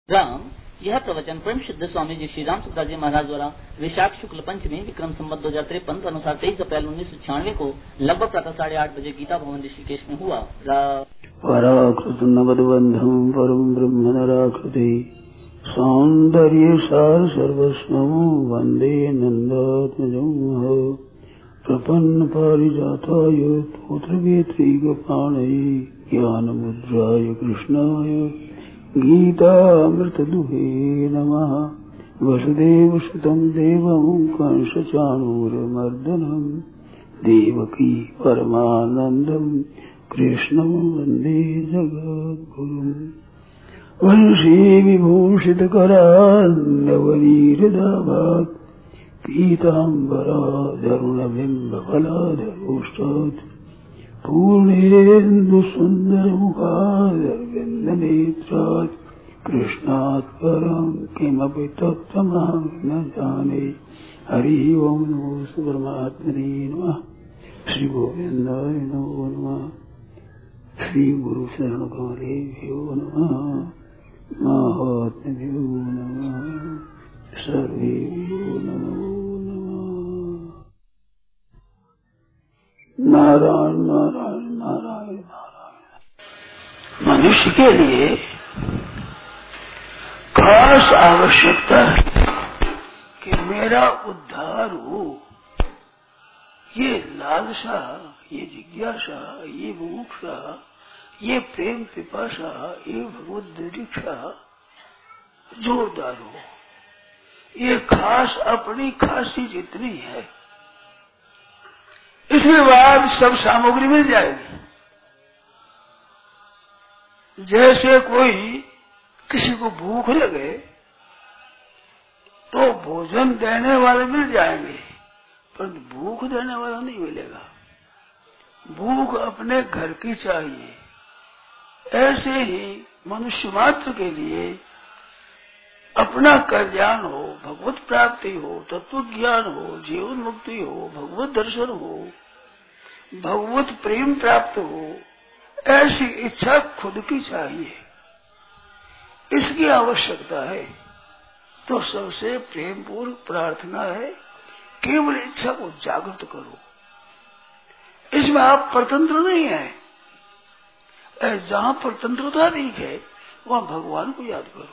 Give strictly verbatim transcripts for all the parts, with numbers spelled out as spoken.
राम यह प्रवचन परम सिद्ध स्वामी जी श्री राम सुखदास जी महाराज द्वारा विशाख शुक्ल पंचमी विक्रम संवत दो हजार तिरपन के अनुसार तेईस अप्रैल उन्नीस सौ छियानवे को लगभग प्रातः साढ़े आठ बजे गीता भवन ऋषिकेश में हुआ। पराकृत नवदबंधम परम ब्रह्म नराकृति सौंदर्य सार सर्वस्वं वंदे नंदात्मजं प्रपन्न पारिजाताय पुत्रवेत्री गोपाणये ज्ञान मुद्राय कृष्णाय गीतामृतदुहे नमः। वसुदेव सुतं देवं कंसचाणूरमर्दनं देवकी परमानन्दं कृष्णं वन्दे जगद्गुरुम्। वंशी विभूषितकरान्नवनीरदाभात् पीताम्बराधरुणबिम्बफलाधरोष्टात् पूर्णेन्दुसुन्दरमुखादरविन्दनेत्रात् कृष्णात् परं किमपि तत्त्वमहं न जाने। हरि ओं नमो परमात्मने नमः। श्री गोविन्दाय नमो नमः। श्री गुरु शरण कमलेभ्यो नमः। महात्म्यो नमः। सर्वेभ्यो नमो नमः। नारायण नारायण नारायण नारायण। मनुष्य के लिए खास आवश्यकता है कि मेरा उद्धार हो। ये लालसा, ये जिज्ञासा, ये मुमुक्षा, ये प्रेम पिपासा, ये भगवत दीक्षा जोरदार हो। ये खास अपनी खासी जितनी है, इसके बाद सब सामग्री मिल जाएगी। जैसे कोई किसी को भूख लगे तो भोजन देने वाले मिल जाएंगे, परंतु भूख देने वाला नहीं मिलेगा। भूख अपने घर की चाहिए। ऐसे ही मनुष्य मात्र के लिए अपना कल्याण हो, भगवत प्राप्ति हो, तत्व ज्ञान हो, जीवन मुक्ति हो, भगवत दर्शन हो, भगवत प्रेम प्राप्त हो, ऐसी इच्छा खुद की चाहिए। इसकी आवश्यकता है। तो सबसे प्रेम पूर्व प्रार्थना है, केवल इच्छा को जागृत करो। इसमें आप परतंत्र नहीं है। जहां परतंत्रता दिखे वहां भगवान को याद करो।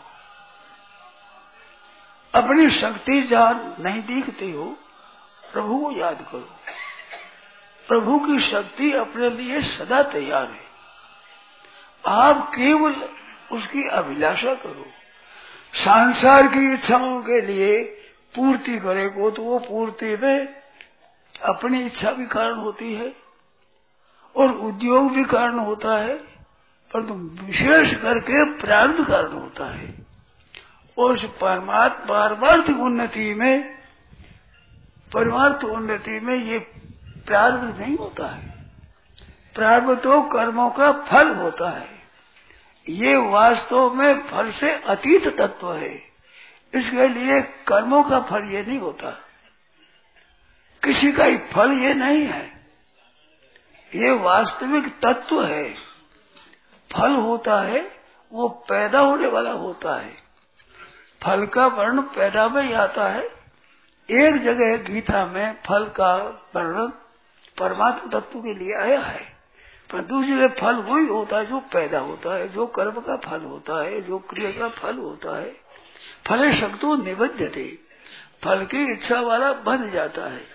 अपनी शक्ति जहां नहीं दिखती हो, प्रभु को याद करो। प्रभु की शक्ति अपने लिए सदा तैयार है। आप केवल उसकी अभिलाषा करो। संसार की इच्छाओं के लिए पूर्ति करेगो तो वो पूर्ति में अपनी इच्छा भी कारण होती है और उद्योग भी कारण होता है, परंतु विशेष करके प्रारब्ध कारण होता है। और उस परमात्मा पारमार्थिक उन्नति में परमार्थ उन्नति में ये प्रारब्ध नहीं होता है। प्रारब्ध तो कर्मों का फल होता है। ये वास्तव में फल से अतीत तत्व है। इसके लिए कर्मों का फल ये नहीं होता। किसी का ही फल ये नहीं है। ये वास्तविक तत्व है। फल होता है वो पैदा होने वाला होता है। फल का वर्णन पैदा में ही आता है। एक जगह गीता में फल का वर्णन परमात्मा तत्व के लिए आया है, पर दूसरी जगह फल वही होता है जो पैदा होता है, जो कर्म का फल होता है, जो क्रिया का फल होता है। फले शक्तो निबध्यते, फल की इच्छा वाला बन जाता है।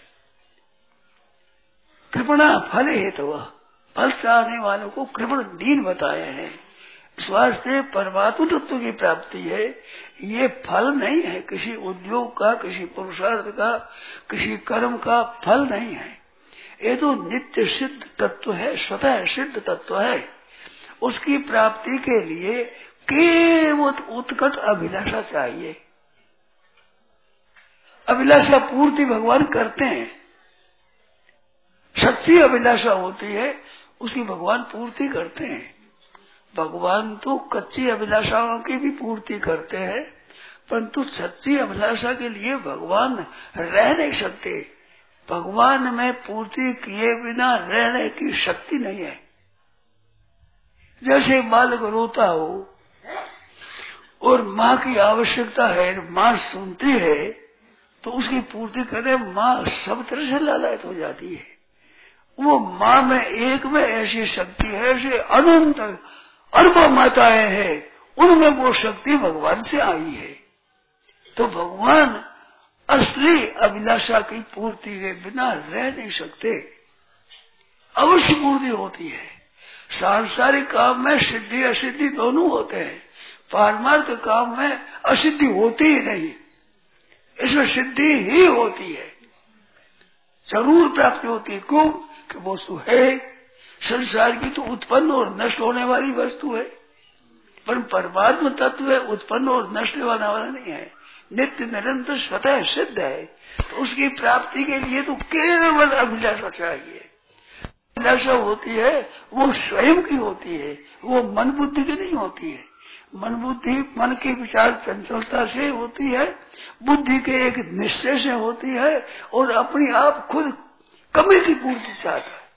कृपणा फल हेतु, फल चाहने वालों को कृपण दीन बताए हैं। इस वास्ते परमात्मा तत्व की प्राप्ति है। ये फल नहीं है किसी उद्योग का, किसी पुरुषार्थ का, किसी कर्म का फल नहीं है। ये तो नित्य सिद्ध तत्व है, स्वतः सिद्ध तत्व है। उसकी प्राप्ति के लिए केवल उत्कट अभिलाषा चाहिए। अभिलाषा पूर्ति भगवान करते हैं। सच्ची अभिलाषा होती है उसकी भगवान पूर्ति करते हैं। भगवान तो कच्ची अभिलाषाओं की भी पूर्ति करते हैं, परंतु सच्ची अभिलाषा के लिए भगवान रह नहीं सकते। भगवान में पूर्ति किए बिना रहने की शक्ति नहीं है। जैसे बालक रोता हो, और माँ की आवश्यकता है, माँ सुनती है तो उसकी पूर्ति करे, माँ सब तरह से लालायित हो जाती है। वो माँ में एक में ऐसी शक्ति है, ऐसे अनंत अरबों माताएं हैं, उनमें वो शक्ति भगवान से आई है। तो भगवान असली अभिलाषा की पूर्ति के बिना रह नहीं सकते, अवश्य पूर्ति होती है। सांसारिक काम में सिद्धि असिद्धि दोनों होते हैं, पारमार्थ काम में असिद्धि होती ही नहीं, इसमें सिद्धि ही होती है, जरूर प्राप्ति होती है। क्यों कि वस्तु है संसार की तो उत्पन्न और नष्ट होने वाली वस्तु है, पर परमात्मा तत्व है, उत्पन्न और नष्ट होने वाला नहीं है, नित्य निरंतर स्वतः सिद्ध है। तो उसकी प्राप्ति के लिए तो केवल अभिलाषा चाहिए। अभिलाषा होती है वो स्वयं की होती है, वो मन बुद्धि की नहीं होती है। मन बुद्धि मन के विचार चंचलता से होती है, बुद्धि के एक निश्चय से होती है, और अपनी आप खुद कमी की पूर्ति चाहता है।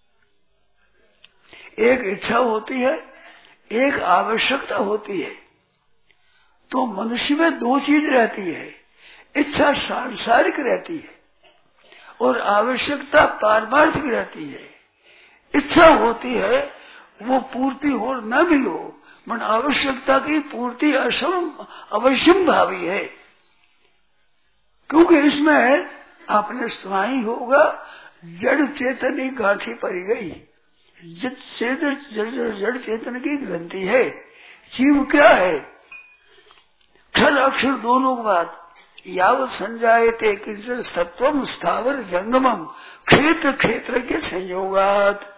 एक इच्छा होती है, एक आवश्यकता होती है। तो मनुष्य में दो चीज रहती है, इच्छा सांसारिक रहती है और आवश्यकता पारमार्थिक रहती है। इच्छा होती है वो पूर्ति हो न भी हो, मन आवश्यकता की पूर्ति असम अवश्यम भावी है, क्योंकि इसमें आपने सुना ही होगा, जड़ चेतन की गांठी पड़ी गई। जित चेतन जड़ चेतन की ग्रंथि है। जीव क्या है? क्षर अक्षर दोनों बात, यावत संजायते किंचन सत्वम स्थावर जंगमम क्षेत्र क्षेत्र के संयोगात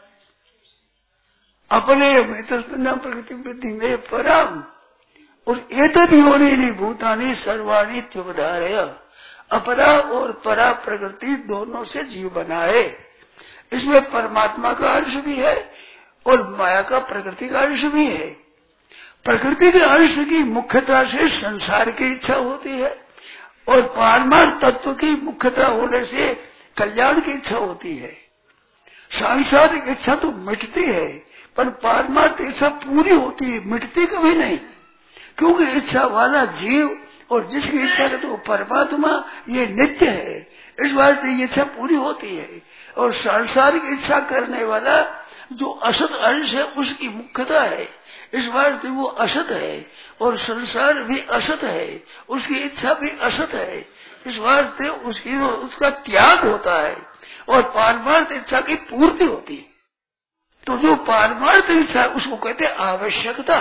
अपने मित्रस्तना प्रकृति वृद्धि में पराम और एतद योनि भूतानि सर्वाणि त्युपधारय। अपरा और परा प्रकृति दोनों से जीव बनाए। इसमें परमात्मा का अंश भी है और माया का प्रकृति का अंश भी है। प्रकृति के अंश की मुख्यता से संसार की इच्छा होती है और पारमार्थ तत्व की मुख्यता होने से कल्याण की इच्छा होती है। सांसारिक इच्छा तो मिटती है पर पारमार्थ इच्छा पूरी होती है, मिटती कभी नहीं, क्योंकि इच्छा वाला जीव और जिसकी इच्छा करते वो परमात्मा ये नित्य है। इस बात से ये इच्छा पूरी होती है। और सांसारिक इच्छा करने वाला जो असत अंश है उसकी मुख्यता है, इस बात से वो असत है और संसार भी असत है, उसकी इच्छा भी असत है। इस वास्ते उसकी उसका त्याग होता है और पारमार्थ इच्छा की पूर्ति होती है। तो जो पारमार्थ इच्छा उसको कहते हैं आवश्यकता।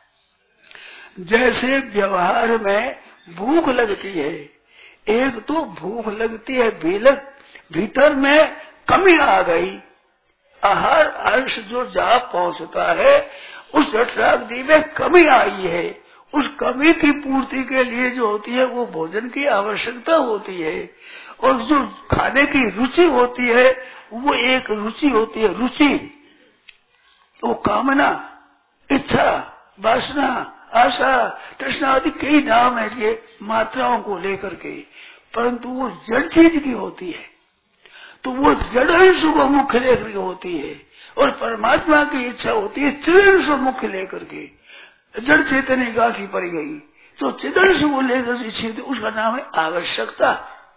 जैसे व्यवहार में भूख लगती है, एक तो भूख लगती है बेलक, भीतर में कमी आ गई, आहार अंश जो जहाँ पहुंचता है उस जठराग्नि में कमी आई है, उस कमी की पूर्ति के लिए जो होती है वो भोजन की आवश्यकता होती है। और जो खाने की रुचि होती है वो एक रुचि होती है, रुचि वो कामना, इच्छा, वासना, आशा, तृष्णा आदि कई नाम है ये मात्राओं को लेकर के, परंतु वो जड़ चीज की होती है। तो वो जड़ अंश को मुख्य लेकर के होती है और परमात्मा की इच्छा होती है चिदंश को मुख्य लेकर के। जड़ चेतन गाठी पड़ गई तो चिदंश को लेकर इच्छा, उसका नाम है आवश्यकता।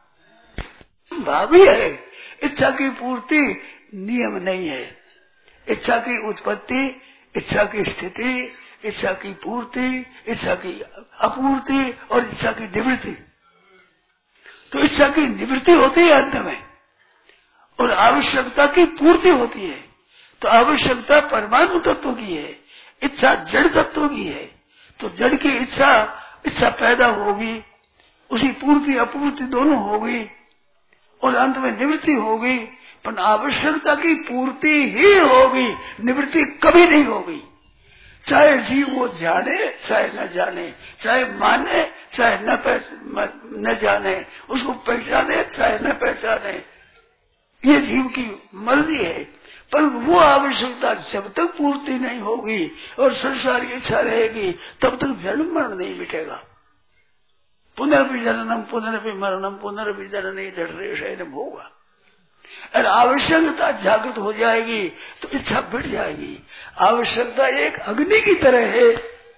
भावी है, इच्छा की पूर्ति नियम नहीं है। इच्छा की उत्पत्ति, इच्छा की स्थिति, इच्छा की पूर्ति, इच्छा की अपूर्ति और इच्छा की निवृत्ति। तो इच्छा की निवृत्ति होती है अंत में और आवश्यकता की पूर्ति होती है। तो आवश्यकता परमाणु तत्व की है, इच्छा जड़ तत्व की है। तो जड़ की इच्छा इच्छा पैदा होगी, उसी पूर्ति अपूर्ति दोनों होगी और अंत में निवृत्ति होगी, पर आवश्यकता की पूर्ति ही होगी, निवृत्ति कभी नहीं होगी। चाहे जीव वो जाने चाहे न जाने, चाहे माने चाहे न न जाने, उसको पहचाने चाहे न पहचाने, ये जीव की मर्जी है। पर वो आवश्यकता जब तक पूर्ति नहीं होगी और संसार की इच्छा रहेगी तब तक जन्म मरण नहीं मिटेगा। पुनर्भि जननम पुनर्भि मरणम पुनर्भि जननी जठरेशयनम होगा। और आवश्यकता जागृत हो जाएगी तो इच्छा बढ़ जाएगी। आवश्यकता एक अग्नि की तरह है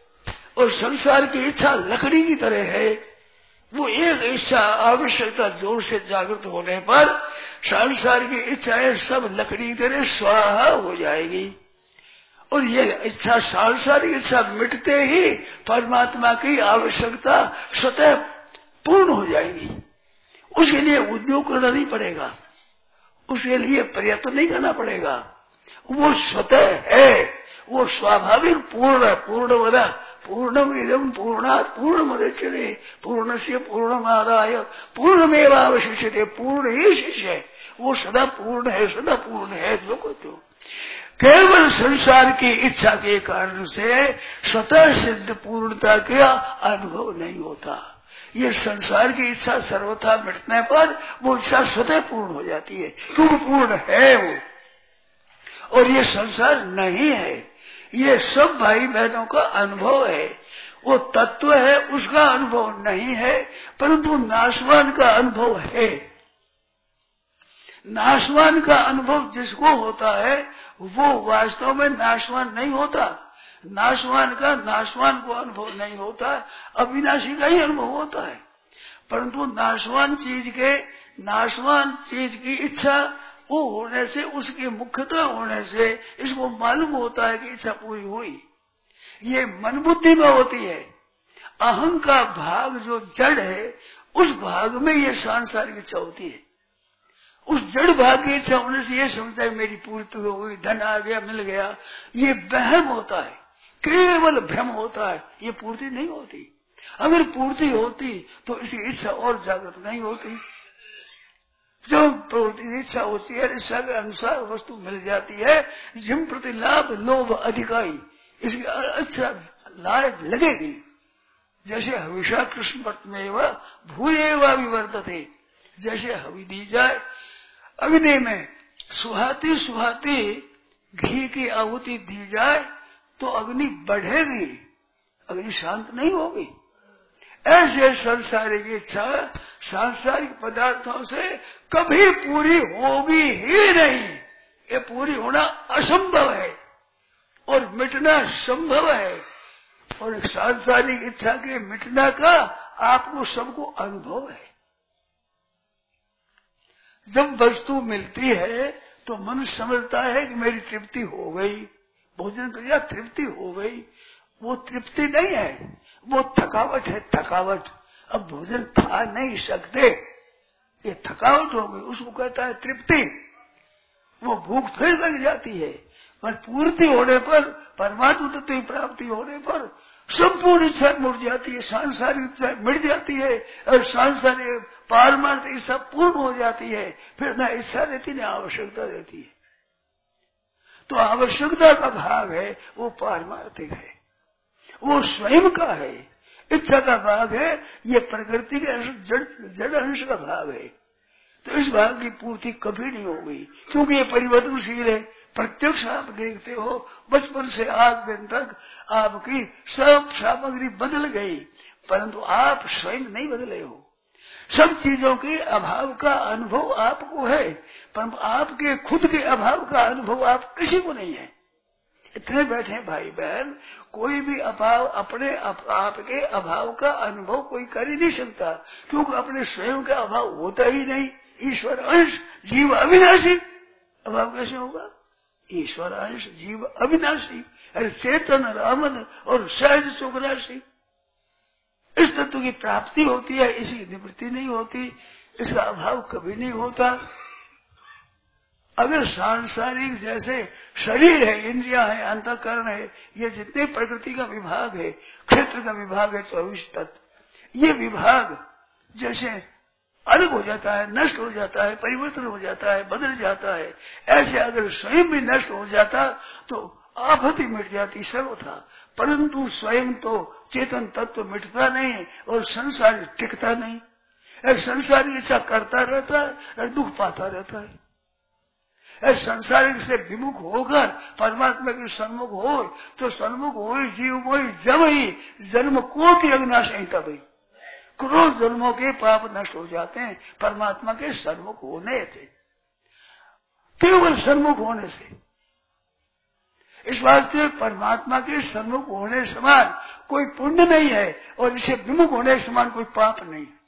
और संसार की इच्छा लकड़ी की तरह है। वो एक इच्छा आवश्यकता जोर से जागृत होने पर संसार की इच्छाएं सब लकड़ी की तरह स्वाहा हो जाएगी। और ये इच्छा सांसारिक इच्छा मिटते ही परमात्मा की आवश्यकता स्वतः पूर्ण हो जाएगी। उसके लिए उद्योग करना नहीं पड़ेगा, उसके लिए प्रयत्न नहीं करना पड़ेगा। वो स्वतः है, वो स्वाभाविक पूर्ण है। पूर्णमदा पूर्णम इदं पूर्णात् पूर्णमुदच्यते पूर्णस्य पूर्णमादाय पूर्णमेवावशिष्यते। पूर्ण ही शिष्य है, वो सदा पूर्ण है, सदा पूर्ण है। जो कहते हो केवल संसार की इच्छा के कारण से स्वतः सिद्ध पूर्णता का अनुभव नहीं होता। ये संसार की इच्छा सर्वथा मिटने पर वो इच्छा स्वतः पूर्ण हो जाती है, क्योंकि पूर्ण है वो। और ये संसार नहीं है, ये सब भाई बहनों का अनुभव है। वो तत्व है, उसका अनुभव नहीं है, परंतु नाशवान का अनुभव है। नाशवान का अनुभव जिसको होता है वो वास्तव में नाशवान नहीं होता। नाशवान का नाशवान को अनुभव नहीं होता, अविनाशी का ही अनुभव होता है। परंतु नाशवान चीज के नाशवान चीज की इच्छा वो होने से, उसकी मुख्यता होने से इसको मालूम होता है कि इच्छा पूरी हुई। ये मन बुद्धि में होती है। अहं का भाग जो जड़ है, उस भाग में ये सांसारिक इच्छा होती है। उस जड़ भाग की इच्छा होने से ये समझता है मेरी पूर्ति हो गई, धन आ गया, मिल गया। ये वहम होता है, केवल भ्रम होता है, ये पूर्ति नहीं होती। अगर पूर्ति होती तो इसकी इच्छा और जागृत नहीं होती। जब प्रवृत्ति इच्छा होती है, इच्छा के अनुसार वस्तु मिल जाती है, जिम प्रति लाभ लोभ अधिकारी, इसकी अच्छा लाभ लगेगी। जैसे हविषा कृष्ण पट में वह भूएवा विवर्तते, जैसे हवि दी जाए अग्नि में, सुहाती सुहाती घी की आहुति दी जाए तो अग्नि बढ़ेगी, अग्नि शांत नहीं होगी। ऐसे सांसारिक इच्छा सांसारिक पदार्थों से कभी पूरी होगी ही नहीं। ये पूरी होना असंभव है और मिटना संभव है। और सांसारिक इच्छा के मिटना का आपको सबको अनुभव है। जब वस्तु मिलती है तो मनुष्य समझता है कि मेरी तृप्ति हो गई, भोजन किया तृप्ति हो गई। वो तृप्ति नहीं है, वो थकावट है, थकावट। अब भोजन खा नहीं सकते, ये थकावट हो गई, उसको कहता है तृप्ति। वो भूख फिर लग जाती है, पर पूर्ति होने पर, परमात्मा तत्व की प्राप्ति होने पर संपूर्ण इच्छा मुड़ जाती है, सांसारिक इच्छा मिट जाती है और सांसारिक पारमार्थ इच्छा पूर्ण हो जाती है। फिर न इच्छा रहती न आवश्यकता रहती है। तो आवश्यकता का भाग है वो पारमार्थिक है, वो स्वयं का है। इच्छा का भाग है ये प्रकृति के जड़ जड़ अंश का भाग है। तो इस भाग की पूर्ति कभी नहीं होगी, क्योंकि ये परिवर्तनशील है। प्रत्यक्ष आप देखते हो, बचपन से आज दिन तक आपकी सब सामग्री बदल गई, परंतु आप स्वयं नहीं बदले हो। सब चीजों के अभाव का अनुभव आपको है, परंतु आपके खुद के अभाव का अनुभव आप किसी को नहीं है। इतने बैठे भाई बहन, कोई भी अभाव अपने आपके अभाव का अनुभव कोई कर ही नहीं सकता, क्योंकि अपने स्वयं का अभाव होता ही नहीं। ईश्वर अंश जीव अविनाशी, अभाव कैसे होगा? ईश्वर अंश जीव अविनाशी, अरे चेतन रामन और सहज सुख राशि। इस तत्व की प्राप्ति होती है, इसकी निवृत्ति नहीं होती, इसका अभाव कभी नहीं होता। अगर सांसारिक जैसे शरीर है, इंद्रिया है, अंतःकरण है, ये जितने प्रकृति का विभाग है, क्षेत्र का विभाग है, चौबीस तत्व, ये विभाग जैसे अलग हो जाता है, नष्ट हो जाता है, परिवर्तन हो जाता है, बदल जाता है, ऐसे अगर स्वयं भी नष्ट हो जाता तो आफत मिट जाती सर्वथा। परंतु स्वयं तो चेतन तत्व मिटता नहीं और संसार टिकता नहीं। एक संसारी इच्छा करता रहता है और दुख पाता रहता है। संसारिक से विमुख होकर परमात्मा के सन्मुख हो तो सन्मुख हो जीव मोहि जब ही जन्म कोटि अविनाश नहीं तब ही क्रोध जन्मों के पाप नष्ट हो जाते हैं परमात्मा के सन्मुख होने से, केवल सन्मुख होने से। इस वास्ते परमात्मा के सम्मुख होने समान कोई पुण्य नहीं है और इसे विमुख होने समान कोई पाप नहीं है।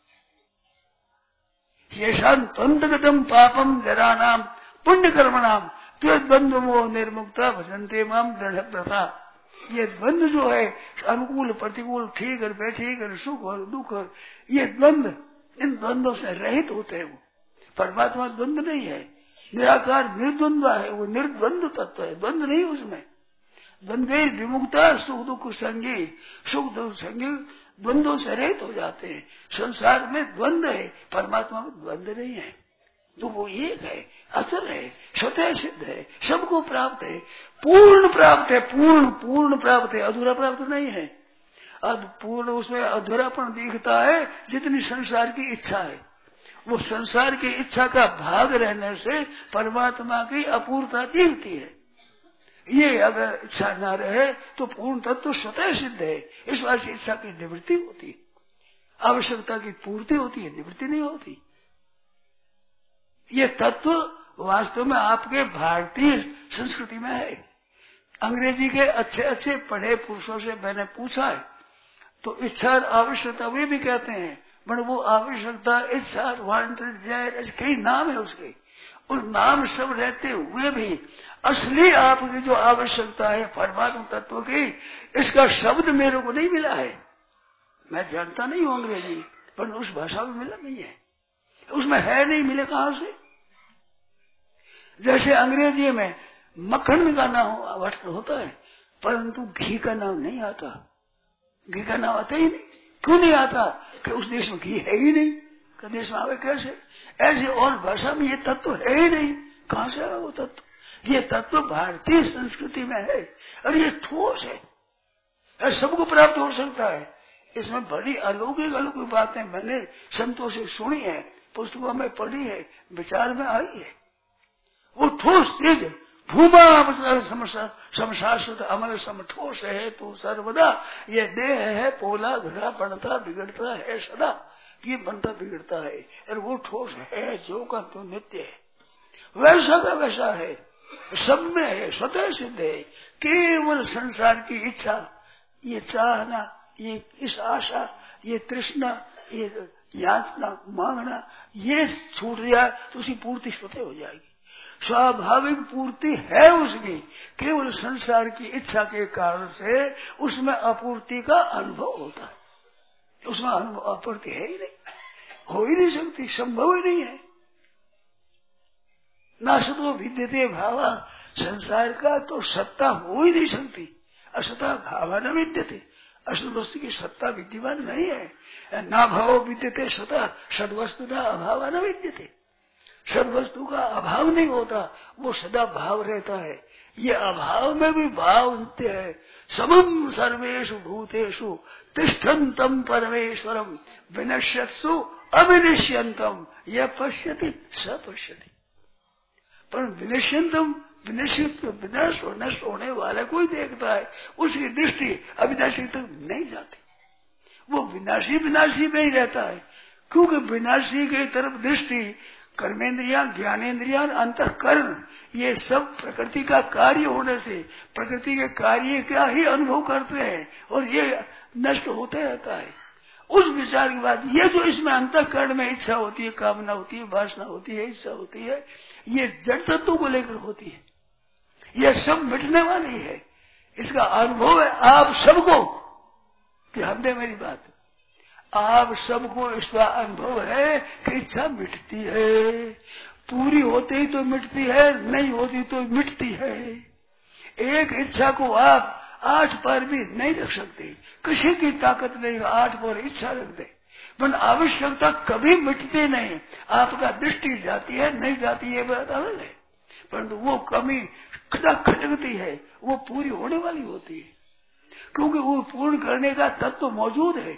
ये शांतम पापम जरा नाम पुण्य कर्म नाम द्वंद्व मोह निर्मुक्ता भजनते माम दृढ़ प्रथा। ये द्वंद्व जो है अनुकूल प्रतिकूल, ठीक और बेठीक और सुख और दुख और ये द्वंद्व, इन द्वंद्वों से रहित होते हैं। वो परमात्मा द्वंद्व नहीं है, निराकार निर्द्वंद्व है, वो निर्द्वंद्व तत्व है, द्वंद्व नहीं उसमें। द्वंद्वे विमुक्ता सुख दुख संगी, सुख दुख संगी द्वंद्वों से रहित हो जाते हैं। संसार में द्वंद्व है, परमात्मा में द्वंद्व नहीं है। तो वो एक है, असल है, स्वतः सिद्ध है, सबको प्राप्त है, पूर्ण प्राप्त है, पूर्ण पूर्ण प्राप्त है, अधूरा प्राप्त नहीं है। अब पूर्ण उसमें अधूरापन दिखता है जितनी संसार की इच्छा है। वो संसार की इच्छा का भाग रहने से परमात्मा की अपूर्णता दिखती है। ये अगर इच्छा न रहे तो पूर्ण तत्व तो स्वतः सिद्ध है। इस बात से इच्छा की निवृत्ति होती है, आवश्यकता की पूर्ति होती है, निवृत्ति नहीं होती। ये तत्व वास्तव में आपके भारतीय संस्कृति में है। अंग्रेजी के अच्छे अच्छे पढ़े पुरुषों से मैंने पूछा है तो इच्छा और आवश्यकता वे भी कहते हैं, पर वो आवश्यकता, इच्छा, वांटेड, डिजायर कई नाम है उसके। और नाम सब रहते हुए भी असली आपकी जो आवश्यकता है परमात्मा तत्व की, इसका शब्द मेरे को नहीं मिला है। मैं जानता नहीं हूँ अंग्रेजी, पर उस भाषा में मिला नहीं है, उसमें है नहीं, मिले कहाँ से। जैसे अंग्रेजी में मक्खन का नाम होता है परंतु घी का नाम नहीं आता। घी का नाम आता ही नहीं। क्यों नहीं आता? कि उस देश में घी है ही नहीं। कि देश में आवे कैसे? ऐसे और भाषा में ये तत्व है ही नहीं। कहाँ से आया वो तत्व? ये तत्व भारतीय संस्कृति में है और ये ठोस है और सबको प्राप्त हो सकता है। इसमें बड़ी अलौकिक अलौकिक बातें मैंने संतों से सुनी है, पुस्तकों में पढ़ी है, विचार में आई है। वो ठोस चीज भूमा समशाश्वत अमल सम ठोस है तो सर्वदा। ये देह है पोला घड़ा, बनता बिगड़ता है सदा। ये बनता बिगड़ता है और वो ठोस है जो का तो नित्य है, वैसा का वैसा है, सब में है, स्वतः सिद्ध है। केवल संसार की इच्छा, ये चाहना, ये इस आशा, ये तृष्णा, ये याचना मांगना, ये छूट जाए तो उसकी पूर्ति स्वतः हो जाएगी। स्वाभाविक पूर्ति है उसकी, केवल संसार की इच्छा के कारण से उसमें अपूर्ति का अनुभव होता है। उसमें अनुभव अपूर्ति है ही नहीं, हो ही नहीं सकती, संभव ही नहीं है। नासतो विद्यते भावा, संसार का तो सत्ता हो ही नहीं सकती। असता भावा न विद्यते, असत वस्तु की सत्ता विद्यमान नहीं है। ना भाव विद्यते सता, सदवस्तु का अभाव न विद्यते। सदवस्तु का अभाव नहीं होता, वो सदा भाव रहता है। ये अभाव में भी भाव नित्य है। समम सर्वेषु भूतेषु तिष्ठन्तम परमेश्वरम विनश्यत्सु अविनश्यन्तम यह पश्यति स पश्यति। पर विनश्यन्तम, विनश्यत विनाश और नष्ट होने वाला कोई देखता है, उसकी दृष्टि अविनाशी तक नहीं जाती। वो विनाशी विनाशी में ही रहता है, क्योंकि विनाशी की तरफ दृष्टि कर्मेंद्रिया, ज्ञानेन्द्रिया, अंतःकरण, ये सब प्रकृति का कार्य होने से प्रकृति के कार्य का ही अनुभव करते हैं और ये नष्ट होते रहता है। उस विचार की बात, ये जो इसमें अंतःकरण में इच्छा होती है, कामना होती है, वासना होती है, इच्छा होती है, ये जड़ तत्वों को लेकर होती है। यह सब मिटने वाली है। इसका अनुभव है आप सबको, कि हमने मेरी बात, आप सबको इसका अनुभव है कि इच्छा मिटती है। पूरी होती ही तो मिटती है, नहीं होती तो मिटती है। एक इच्छा को आप आठ पर भी नहीं रख सकते, किसी की ताकत नहीं आठ पर इच्छा रख दे, पर आवश्यकता कभी मिटती नहीं। आपका दृष्टि जाती है नहीं जाती है बात अलग है, परंतु वो कमी खटकती है, वो पूरी होने वाली होती है, क्योंकि वो पूर्ण करने का तत्व मौजूद है।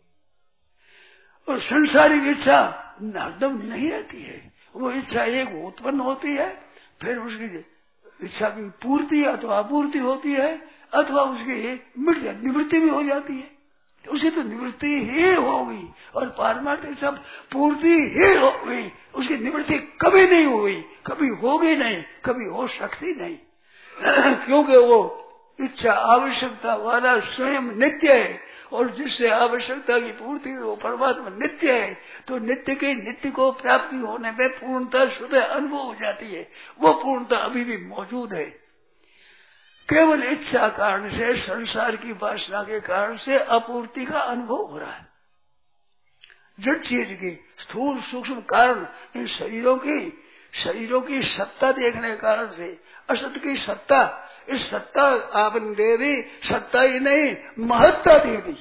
और संसारिक इच्छा हरदम नहीं रहती है। वो इच्छा एक उत्पन्न होती है, फिर उसकी इच्छा की पूर्ति अथवा अपूर्ति होती है, अथवा उसकी मिट निवृत्ति भी हो जाती है। तो उसे तो निवृत्ति ही होगी और पारमार्थिक सब पूर्ति ही होगी, उसकी निवृत्ति कभी नहीं हुई, कभी होगी नहीं, कभी हो सकती नहीं। क्योंकि वो इच्छा आवश्यकता वाला स्वयं नित्य है, और जिससे आवश्यकता की पूर्ति वो परमात्मा नित्य है। तो नित्य के नित्य को प्राप्ति होने में पूर्णता स्वतः अनुभव हो जाती है। वो पूर्णता अभी भी मौजूद है। केवल इच्छा कारण से, संसार की वासना के कारण से अपूर्ति का अनुभव हो रहा है। जड़ चीज की स्थूल सूक्ष्म कारण, इन शरीरों की शरीरों की सत्ता देखने के कारण से, असत की सत्ता, इस सत्ता आपने दे दी, सत्ता ही नहीं महत्ता दे दी।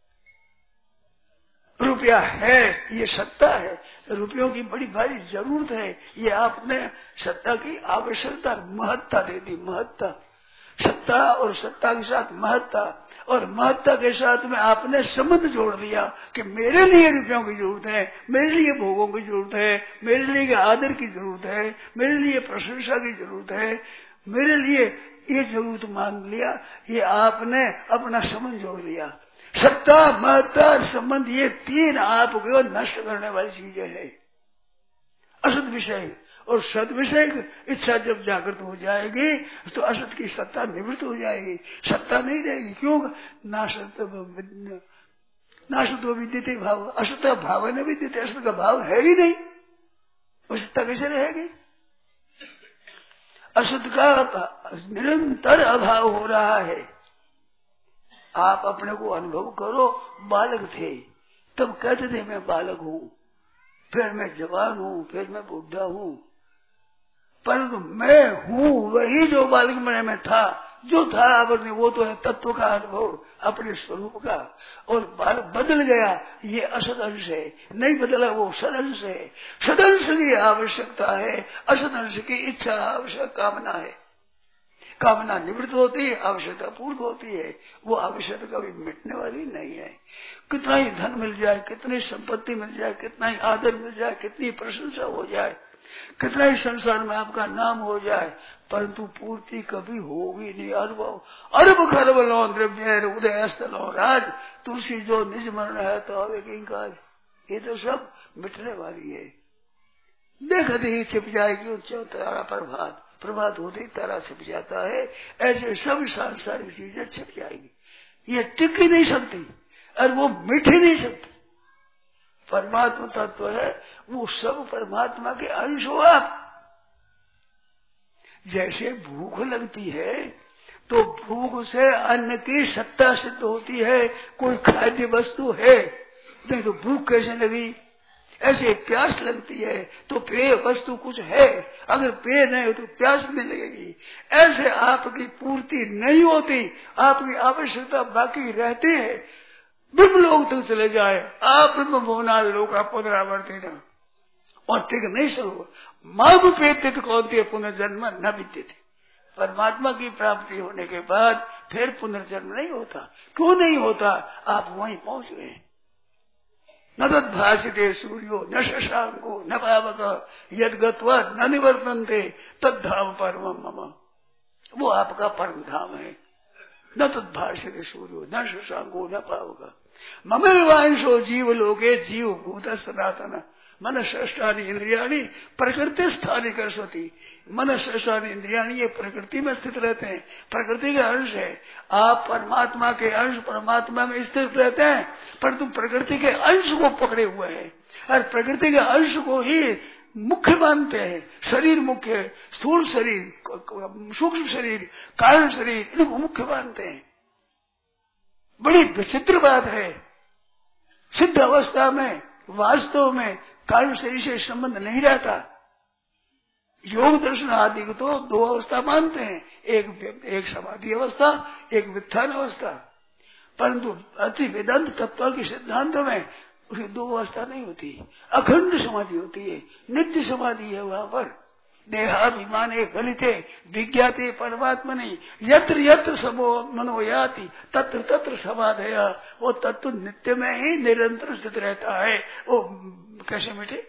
रुपया है, ये सत्ता है, रुपयों की बड़ी भारी जरूरत है, ये आपने सत्ता की आवश्यकता महत्ता दे दी। महत्ता, सत्ता और सत्ता के साथ महत्ता, और महत्ता के साथ में आपने संबंध जोड़ दिया कि मेरे लिए रुपयों की जरूरत है, मेरे लिए भोगों की जरूरत है, मेरे लिए आदर की जरूरत है, मेरे लिए प्रशंसा की जरूरत है, मेरे लिए ये जरूरत मान लिया। ये आपने अपना संबंध जोड़ दिया। सत्ता, महत्ता, संबंध, ये तीन आपको नष्ट करने वाली चीजें हैं। असत विषय और सद विषय इच्छा जब जागृत हो जाएगी तो असत की सत्ता निवृत्त हो जाएगी, सत्ता नहीं रहेगी। क्यों? नासत नासतो विद्यते भाव, असत भाव न विद्यते, असत का भाव है ही नहीं, वो सत्ता कैसे रहेगी? असत का निरंतर अभाव हो रहा है। आप अपने को अनुभव करो। बालक थे तब कहते थे मैं बालक हूँ, फिर मैं जवान हूँ, फिर मैं बुढ़ा हूँ, परंतु मैं हूँ वही जो बालक मन में था, जो था आपने वो तो है तत्व का अनुभव अपने स्वरूप का। और बालक बदल गया, ये असद अंश है, नहीं बदला वो सदंश है। सदंश की आवश्यकता है, असद अंश की इच्छा आवश्यक कामना है। कामना निवृत्त होती है, आवश्यकता पूर्ण होती है। वो आवश्यकता कभी मिटने वाली नहीं है। कितना ही धन मिल जाए, कितनी संपत्ति मिल जाए, कितना ही आदर मिल जाए, कितनी प्रशंसा हो जाए, कितना ही संसार में आपका नाम हो जाए, परंतु पूर्ति कभी होगी नहीं। अरब अरब खरब लो द्रव्य उदय स्थलो राज, तुलसी जो निज मरण है तो अवे किंकार, ये तो सब मिटने वाली है। देखते ही छिप जाएगी तारा प्रभात, प्रभात होते ही तारा छिप जाता है। ऐसे सब सांसारिक चीजें छिप जाएगी, ये टिक ही नहीं सकती और वो मिट ही नहीं सकती। परमात्मा तत्व है, वो सब परमात्मा के अंश हो आप। जैसे भूख लगती है तो भूख से अन्न की सत्ता सिद्ध होती है, कोई खाद्य वस्तु है, नहीं तो भूख कैसे लगी। ऐसे प्यास लगती है तो पेय वस्तु कुछ है, अगर पेय नहीं हो तो प्यास नहीं लगेगी। ऐसे आपकी पूर्ति नहीं होती, आपकी आवश्यकता बाकी रहती है। ब्रह्म लोग तक चले जाए, आप ब्रह्म भुवना लोग का पुनरावर्ती न और टिक नहीं सको। माघ पेतित कौनते पुनर्जन्म न विद्यते, परमात्मा की प्राप्ति होने के बाद फिर पुनर्जन्म नहीं होता। क्यों नहीं होता? आप वहीं पहुंच गए। न तद भाषिते सूर्यो न शशांको न पावक यद गत्वा न निवर्तन्ते तद धाम परम मम, वो आपका परम धाम है। न तद भाषिते सूर्यो न शशांको न पावक मम वांशो जीव लोके जीव भूत सनातन मन श्रेष्ठानी इंद्रियाणी प्रकृति स्थानी कर सोती। मन श्रेष्ठानी इंद्रियाणी ये प्रकृति में स्थित रहते हैं, प्रकृति के अंश है। आप परमात्मा के अंश परमात्मा में स्थित रहते हैं, परंतु प्रकृति के अंश को पकड़े हुए हैं और प्रकृति के अंश को ही मुख्य मानते हैं। शरीर मुख्य, स्थूल शरीर, सूक्ष्म शरीर, कारण शरीर, इनको मुख्य मानते हैं। बड़ी विचित्र बात है। सिद्ध अवस्था में वास्तव में कारण शरीर से संबंध नहीं रहता। योग दर्शन आदि को तो दो अवस्था मानते हैं, एक एक समाधि अवस्था, एक वित्थान अवस्था, परंतु अति वेदांत तत्व के सिद्धांत में उसकी दो अवस्था नहीं होती, अखंड समाधि होती है, नित्य समाधि है। वहां पर देहाभिमान एक गलिते विज्ञाते परमात्मा नहीं, यत्र यत्र समो मनोयाति तत्र तत्र समाधया, वो तत्व नित्य में ही निरंतर स्थित रहता है। वो कैसे मिटे?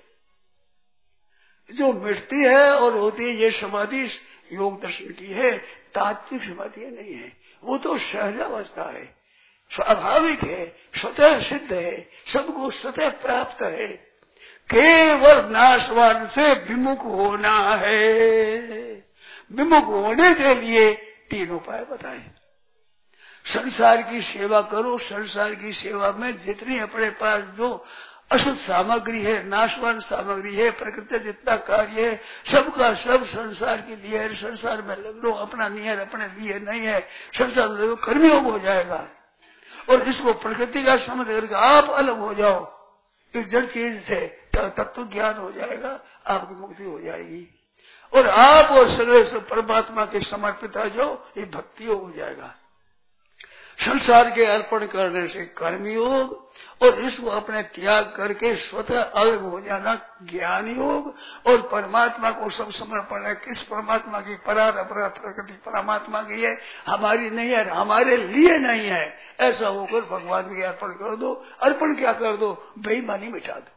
जो मिटती है और होती है ये समाधि योग दर्शन की है, तात्विक समाधि नहीं है। वो तो सहजावस्था है, स्वाभाविक है, स्वतः सिद्ध है, सबको स्वतः प्राप्त है। केवल नाशवान से विमुख होना है। विमुख होने के लिए तीन उपाय बताए। संसार की सेवा करो, संसार की सेवा में जितनी अपने पास जो अशुद्ध सामग्री है, नाशवान सामग्री है, प्रकृति जितना कार्य है, सबका सब संसार के लिए है। संसार में लग लो, अपना नियर अपने लिए नहीं है, संसार में लगो, कर्मयोग हो जाएगा। और इसको प्रकृति का समझ करके आप अलग हो जाओ, एक जड़ चीज से तत्व ज्ञान हो जाएगा, आपकी मुक्ति हो जाएगी। और आप और सगले से परमात्मा के समर्पित आ जाओ, ये भक्ति हो जाएगा। संसार के अर्पण करने से कर्मयोग, और इसको अपने त्याग करके स्वतः अलग हो जाना ज्ञान योग, और परमात्मा को सब समर्पण है। किस परमात्मा की परार अपरार प्रकृति परमात्मा की है, हमारी नहीं है, हमारे लिए नहीं है। ऐसा होकर भगवान के अर्पण कर दो। अर्पण क्या कर दो? बेईमानी मिटा दो।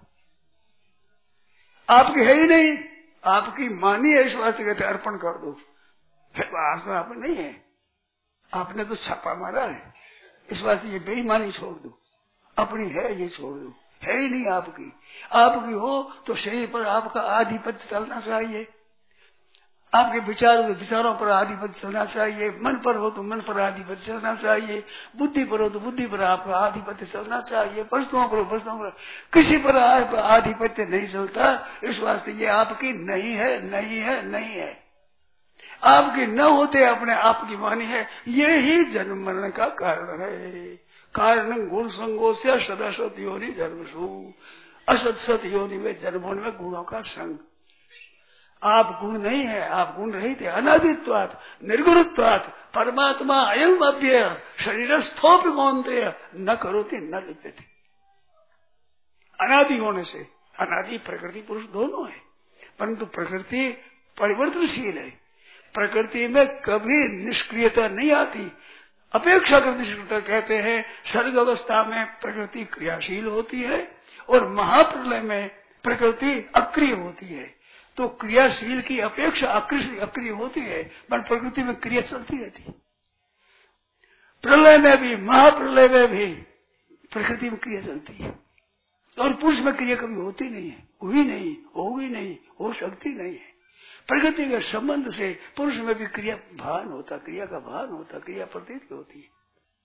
आपकी है ही नहीं, आपकी मानी है, इस वास्ते कहते अर्पण कर दो। आप नहीं है, आपने तो छापा मारा है, इस वास्ते ये बेईमानी छोड़ दो। अपनी है ये छोड़ दो, है ही नहीं आपकी। आपकी हो तो शरीर पर आपका आधिपत्य चलना चाहिए, आपके विचारों के विचारों पर आधिपत्य चलना चाहिए, मन पर हो तो मन पर आधिपत्य चलना चाहिए, बुद्धि पर हो तो बुद्धि पर आपका आधिपत्य चलना चाहिए, वस्तुओं पर वस्तुओं पर किसी पर आधिपत्य नहीं चलता। इस वास्ते ये आपकी नहीं है, नहीं है, नहीं है। आपकी न होते अपने आप की वाणी है, ये ही जन्म मरण का कारण है। कारण गुण संगो से सदसत योनि जन्मसु, असत सत योनि में जन्म होने में गुणों का संग। आप गुण नहीं है, आप गुण रहित है। अनादित्वात् निर्गुणत्वात् परमात्मा अयम अव्यय शरीरस्थोपि कौन्तेय न करोति न लिप्यते। अनादि होने से, अनादि प्रकृति पुरुष दोनों है, परंतु प्रकृति परिवर्तनशील है। प्रकृति में कभी निष्क्रियता नहीं आती। अपेक्षाकृत निष्क्रियता कहते हैं, सर्ग अवस्था में प्रकृति क्रियाशील होती है और महाप्रलय में प्रकृति अक्रिय होती है। तो क्रियाशील की अपेक्षा अक्रिय होती है, पर प्रकृति में क्रिया चलती रहती है। प्रलय में भी, महाप्रलय में भी प्रकृति में क्रिया चलती है, और पुरुष में क्रिया कभी होती नहीं है, हुई नहीं, होगी नहीं, हो सकती नहीं है। प्रकृति के संबंध से पुरुष में भी क्रिया भान होता, क्रिया का भान होता, क्रिया प्रतीत होती है।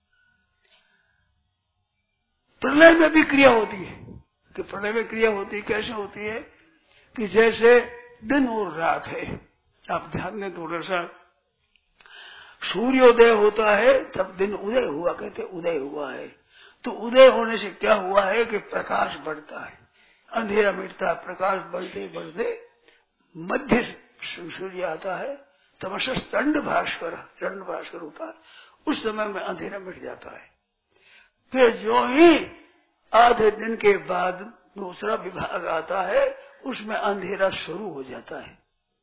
प्रलय में भी क्रिया होती है। कि प्रलय में क्रिया होती है, कैसे होती है? कि जैसे दिन और रात है, आप ध्यान दें थोड़ा सा। सूर्योदय होता है तब दिन उदय हुआ, कहते उदय हुआ है। तो उदय होने से क्या हुआ है कि प्रकाश बढ़ता है, अंधेरा मिटता, प्रकाश बढ़ते बढ़ते मध्य सूर्य आता है, तमस चंड भास्कर, चंड भास्कर होता है, उस समय में अंधेरा मिट जाता है। फिर जो ही आधे दिन के बाद दूसरा विभाग आता है, उसमें अंधेरा शुरू हो जाता है,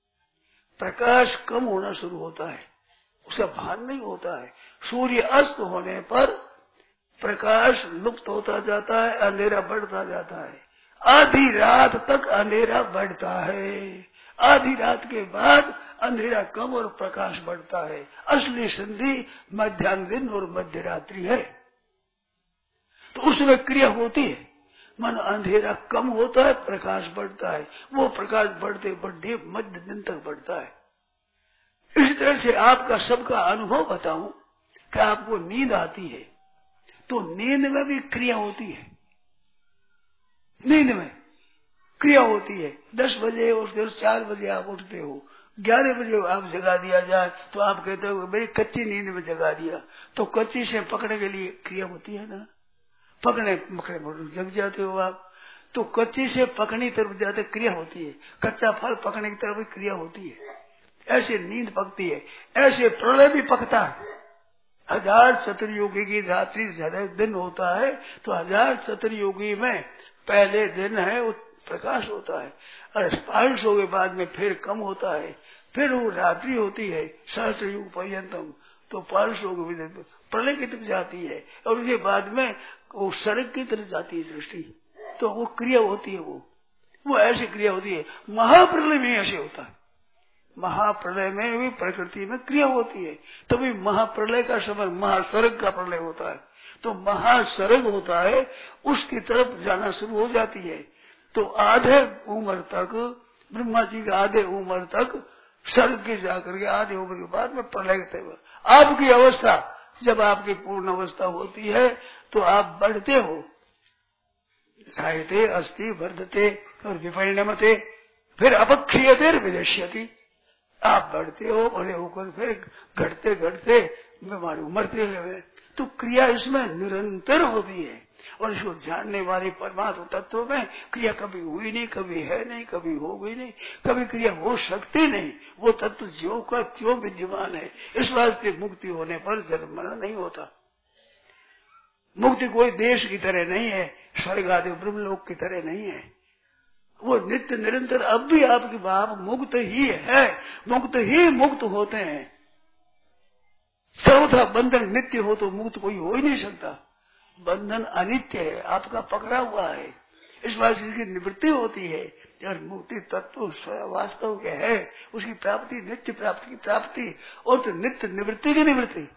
प्रकाश कम होना शुरू होता है, उसका भान नहीं होता है। सूर्य अस्त होने पर प्रकाश लुप्त होता जाता है, अंधेरा बढ़ता जाता है। आधी रात तक अंधेरा बढ़ता है, आधी रात के बाद अंधेरा कम और प्रकाश बढ़ता है। असली संधि मध्याह्न दिन और मध्य रात्रि है। तो उसमें क्रिया होती है, मन अंधेरा कम होता है, प्रकाश बढ़ता है। वो प्रकाश बढ़ते बढ़ते मध्य दिन तक बढ़ता है। इसी तरह से आपका सबका अनुभव बताऊं कि आपको नींद आती है, तो नींद में भी क्रिया होती है। नींद में क्रिया होती है। दस बजे और फिर चार बजे आप उठते हो, ग्यारह बजे आप जगा दिया जाए तो आप कहते हो मेरी कच्ची नींद में जगा दिया, तो कच्ची से पकड़ने के लिए क्रिया होती है ना, पकड़ने पकड़े जग जाते हो आप। तो कच्ची से पकड़ने की तरफ जाते क्रिया होती है, कच्चा फल पकड़ने की तरफ क्रिया होती है। ऐसे नींद पकती है, ऐसे प्रलय भी पकता है। हजार चतुर्युगी की रात्रि दिन होता है, तो हजार चतुर्युगी में पहले दिन है वो प्रकाश होता है, और पांच सौ के बाद में फिर कम होता है, फिर वो रात्रि होती है सहस्त्र युग पर्यंतम। तो पांच सौ के प्रलय की तरफ जाती है, और उसके बाद में वो सड़क की तरफ जाती है सृष्टि। तो वो क्रिया होती है, वो वो ऐसी क्रिया होती है। महाप्रलय में ऐसे होता है, महाप्रलय में भी प्रकृति में क्रिया होती है। तभी तो महाप्रलय का समय महासर्ग का प्रलय होता है। तो महासर्ग होता है, उसकी तरफ जाना शुरू हो जाती है। तो आधे उम्र तक, ब्रह्मा जी के आधे उम्र तक स्वर्ग के जाकर के आदि उम्र के बाद में प्रलय तय। आपकी अवस्था जब आपकी पूर्ण अवस्था होती है तो आप बढ़ते हो, जायते अस्ति वर्धते और विपरिणमते, फिर अपक्षीयते विदेश्यति। आप बढ़ते हो, बड़े होकर फिर घटते घटते बीमारी मरते हुए। तो क्रिया इसमें निरंतर होती है और इसको जानने वाले परमात्मा तत्व में क्रिया कभी हुई नहीं, कभी है नहीं, कभी हो गई नहीं, कभी क्रिया हो सकती नहीं। वो तत्व ज्यों का त्यों विद्यमान है। इस वास्ते मुक्ति होने पर जन्म मरण नहीं होता। मुक्ति कोई देश की तरह नहीं है, स्वर्ग आदि ब्रह्मलोक की तरह नहीं है। वो नित्य निरंतर अब भी आपके बाप मुक्त ही है, मुक्त ही मुक्त होते हैं। सर्वथा बंधन नित्य हो तो मुक्त कोई हो ही नहीं सकता। बंधन अनित्य है, आपका पकड़ा हुआ है। इस बात से इसकी निवृत्ति होती है और मुक्ति तत्व वास्तव के है, उसकी प्राप्ति नित्य प्राप्ति की प्राप्ति और तो नित्य निवृत्ति की निवृत्ति।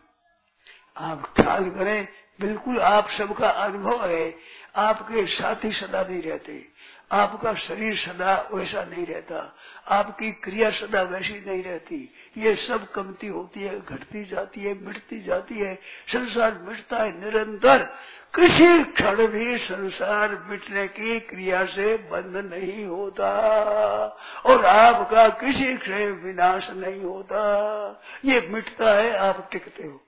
आप ख्याल करें, बिल्कुल आप सबका अनुभव है। आपके साथी सदा नहीं रहते, आपका शरीर सदा वैसा नहीं रहता, आपकी क्रिया सदा वैसी नहीं रहती। ये सब कमती होती है, घटती जाती है, मिटती जाती है। संसार मिटता है निरंतर। किसी क्षण भी संसार मिटने की क्रिया से बंद नहीं होता और आपका किसी क्षण विनाश नहीं होता। ये मिटता है, आप टिकते हो।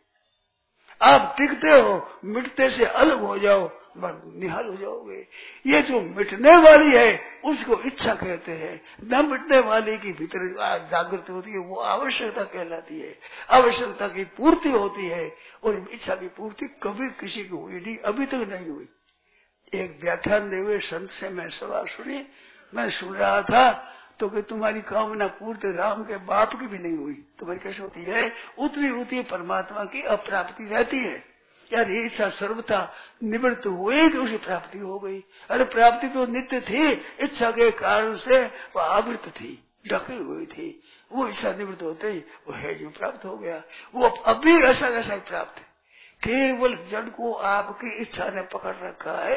आप टिकते हो, मिटते से अलग हो जाओ, निहाल हो जाओगे। ये जो मिटने वाली है उसको इच्छा कहते हैं। न मिटने वाली की भीतर जागृति होती है वो आवश्यकता कहलाती है। आवश्यकता की पूर्ति होती है और इच्छा की पूर्ति कभी किसी की हुई नहीं, अभी तक नहीं हुई। एक व्याख्यान दे हुए संत से मैं सवाल सुनी, मैं सुन रहा था तो कि तुम्हारी कामना पूर्ति राम के बाप की भी नहीं हुई, तुम्हारी कैसे होती है? उतनी उतनी परमात्मा की अप्राप्ति रहती है। यार ये इच्छा सर्वथा निवृत्त हुई तो उसी प्राप्ति हो गई। अरे प्राप्ति तो नित्य थी, इच्छा के कारण से वो आवृत थी, ढकी हुई थी। वो इच्छा निवृत्त होते ही वो है जो प्राप्त हो गया। वो अभी ऐसा ऐसा प्राप्त है। केवल जड़ को आपकी इच्छा ने पकड़ रखा है,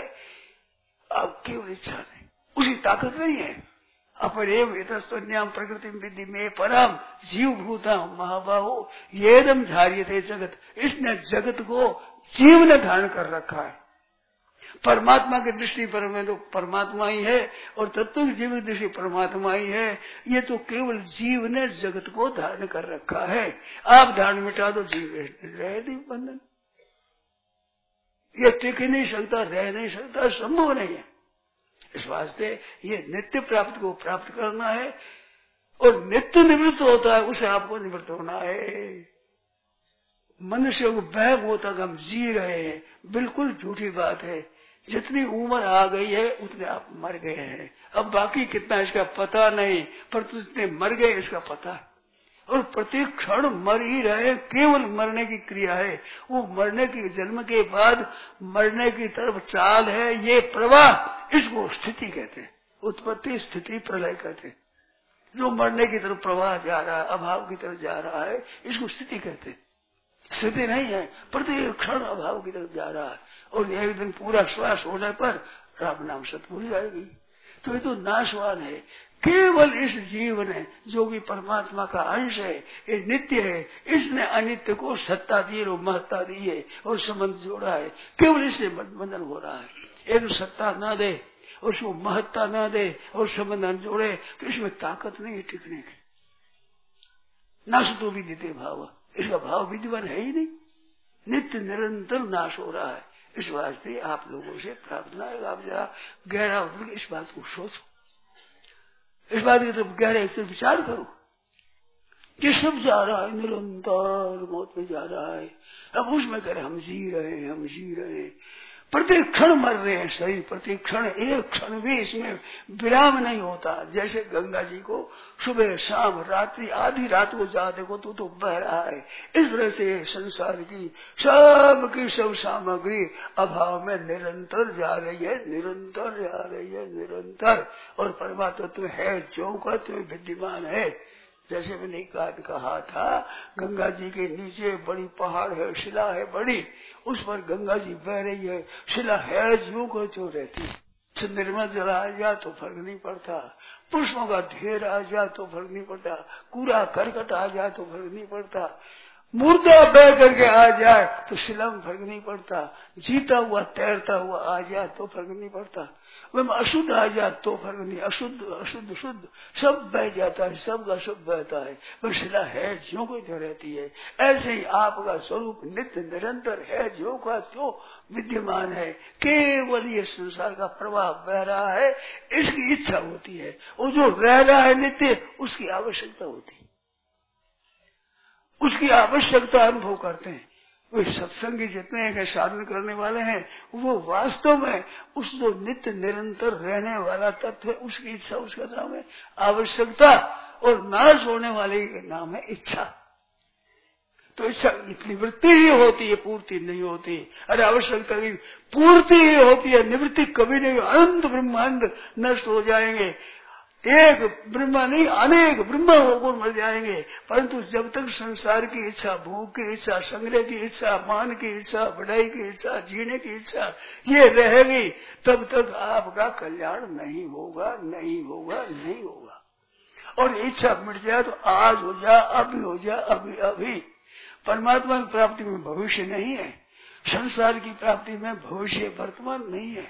आप केवल इच्छा ने, उसकी ताकत नहीं है। अपरेव इतस्तन्याम प्रकृति विधि में परम जीव भूता महाबाहो येदम धार्यते जगत। इसने जगत को जीव ने धारण कर रखा है। परमात्मा की दृष्टि पर में तो परमात्मा ही है और तत्व की जीव की दृष्टि परमात्मा ही है। ये तो केवल जीव ने जगत को धारण कर रखा है। आप धारण मिटा दो, जीव रह नहीं बंधन। ये टिक नहीं सकता, रह नहीं सकता, संभव नहीं है। इस वास्ते ये नित्य प्राप्त को प्राप्त करना है और नित्य निवृत्त होता है, उसे आपको निवृत्त होना है। मनुष्य को बैग होता कि हम जी रहे हैं, बिल्कुल झूठी बात है। जितनी उम्र आ गई है उतने आप मर गए हैं। अब बाकी कितना इसका पता नहीं, पर जितने मर गए इसका पता है। और प्रत्येक क्षण मर ही रहे, केवल मरने की क्रिया है। वो मरने की, जन्म के बाद मरने की तरफ चाल है, ये प्रवाह, इसको स्थिति कहते हैं। उत्पत्ति स्थिति प्रलय कहते हैं। जो मरने की तरफ प्रवाह जा रहा है, अभाव की तरफ जा रहा है, इसको स्थिति कहते हैं। स्थिति नहीं है, प्रत्येक क्षण अभाव की तरफ जा रहा है और एक दिन पूरा श्वास होने पर राम नाम सत भूल जाएगी। तो ये तो नाशवान है। केवल इस जीव ने, जो भी परमात्मा का अंश है, ये नित्य है, इसने अनित्य को सत्ता दी और महत्ता दी है और संबंध जोड़ा है। केवल इससे बंधन हो रहा है। एक सत्ता न दे और उसको महत्ता न दे और संबंध न जोड़े तो इसमें ताकत नहीं है टिकने की। नाश तो भी देते भाव, इसका भाव विद्यमान है ही नहीं। नित्य निरंतर नाश हो रहा है। इस वास्ते आप लोगों से प्रार्थना है, आप जरा गहरा उतर इस बात को सोचो, इस बात की तरफ गहरे से विचार करो कि सब जा रहा है, निरंतर मौत में जा रहा है। अब उसमें कह रहे हम जी रहे हैं, हम जी रहे हैं, प्रत्येक क्षण मर रहे हैं शरीर, प्रत्येक क्षण, एक क्षण भी इसमें विराम नहीं होता। जैसे गंगा जी को सुबह शाम रात्रि आधी रात को जा देखो तो तो बह रहा है। इस तरह से संसार की सब की सब सामग्री अभाव में निरंतर जा रही है, निरंतर जा रही है, निरंतर। और परमात्मा तो है जो का तो विद्यमान है। जैसे मैंने कहा था, गंगा जी के नीचे बड़ी पहाड़ है, शिला है बड़ी, उस पर गंगा जी बह रही है, शिला है जो को जो रहती है। निर्मल जल आ जाए तो फर्क नहीं पड़ता, पुष्पों का ढेर आ जाए तो फर्क नहीं पड़ता, कूड़ा करकट आ जाए तो फर्क नहीं पड़ता, मुर्दा बह करके आ जाए तो शिला में फर्क नहीं पड़ता, जीता हुआ तैरता हुआ आ जाए तो फर्क नहीं पड़ता, वह अशुद्ध आ जाए तो फर्क नहीं, अशुद्ध अशुद्ध शुद्ध सब बह जाता है, सब का सब बहता है, पर शिला है ज्यों को जो रहती है। ऐसे ही आपका स्वरूप नित्य निरंतर है, ज्यों का त्यों विद्यमान है, केवल ये संसार का प्रवाह बह रहा है, इसकी इच्छा होती है, और जो रह रहा है नित्य उसकी आवश्यकता होती है, उसकी आवश्यकता अनुभव करते हैं। वे सत्संगी जितने हैं साधन करने वाले हैं, वो वास्तव में उस जो नित्य निरंतर रहने वाला तत्व है उसकी इच्छा, उसका नाम है आवश्यकता, और नाश होने वाले का नाम है इच्छा। तो इच्छा निवृत्ति ही होती है, पूर्ति नहीं होती। अरे आवश्यकता की पूर्ति ही होती है, निवृत्ति कभी नहीं। अनंत ब्रह्मांड नष्ट हो जाएंगे, एक ब्रह्मा नहीं अनेक ब्रह्मा होकर मर जाएंगे, परंतु जब तक संसार की इच्छा, भूख की इच्छा, संग्रह की इच्छा, मान की इच्छा, बढ़ाई की इच्छा, जीने की इच्छा ये रहेगी, तब तक आपका कल्याण नहीं होगा, नहीं होगा, नहीं होगा। और इच्छा मिट जाए तो आज हो जा, अभी हो जा, अभी अभी। परमात्मा की प्राप्ति में भविष्य नहीं है, संसार की प्राप्ति में भविष्य वर्तमान नहीं है,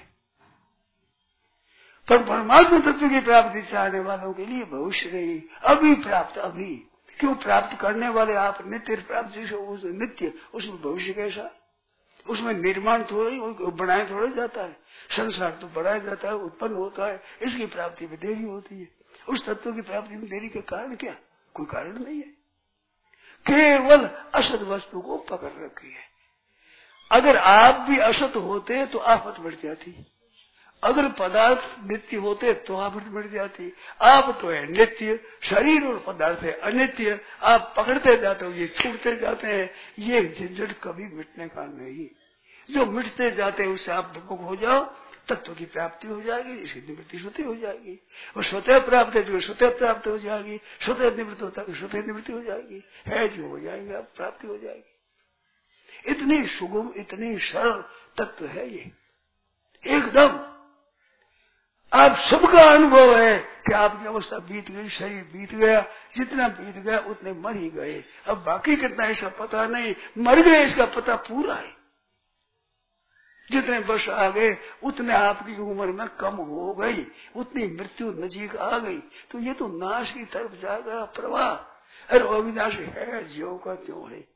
पर परमात्मा तत्व की प्राप्ति चाहने वालों के लिए भविष्य नहीं, अभी प्राप्त अभी। क्यों? प्राप्त करने वाले आप नित्य प्राप्त उस नित्य, उसमें भविष्य कैसा? उसमें निर्माण थोड़ी बनाया थोड़ा जाता है, संसार तो बढ़ाया जाता है, उत्पन्न होता है, इसकी प्राप्ति में देरी होती है। उस तत्व की प्राप्ति में देरी के कारण क्या? कोई कारण नहीं है, केवल असत वस्तु को पकड़ रखी है। अगर आप भी असत होते तो आफत बढ़ जाती, अगर पदार्थ नित्य होते तो आफत बढ़ जाती। आप तो है नित्य, शरीर और पदार्थ है अनित्य, आप पकड़ते जाते हो, ये छूटते जाते हैं, ये झंझट कभी मिटने का नहीं। जो मिटते जाते हैं उससे आप विमुख हो जाओ, तत्व की प्राप्ति हो जाएगी, इसकी निवृत्ति स्वतः हो जाएगी, और स्वतः प्राप्त है जो स्वतः प्राप्त हो जाएगी, स्वतः निवृत्त होता है स्वतः निवृत्ति हो जाएगी, है जो हो जाएंगे आप प्राप्ति हो जाएगी। इतनी सुगम, इतनी सरल तत्व है ये, एकदम आप सबका अनुभव है कि आपकी अवस्था बीत गई, शरीर बीत गया, जितना बीत गया उतने मर ही गए, अब बाकी कितना इसका पता नहीं, मर गए इसका पता पूरा है। जितने वर्ष आ गए उतने आपकी उम्र में कम हो गई, उतनी मृत्यु नजीक आ गई, तो ये तो नाश की तरफ जाएगा प्रवाह। अरे अविनाशी है, ज्यों का त्यों है,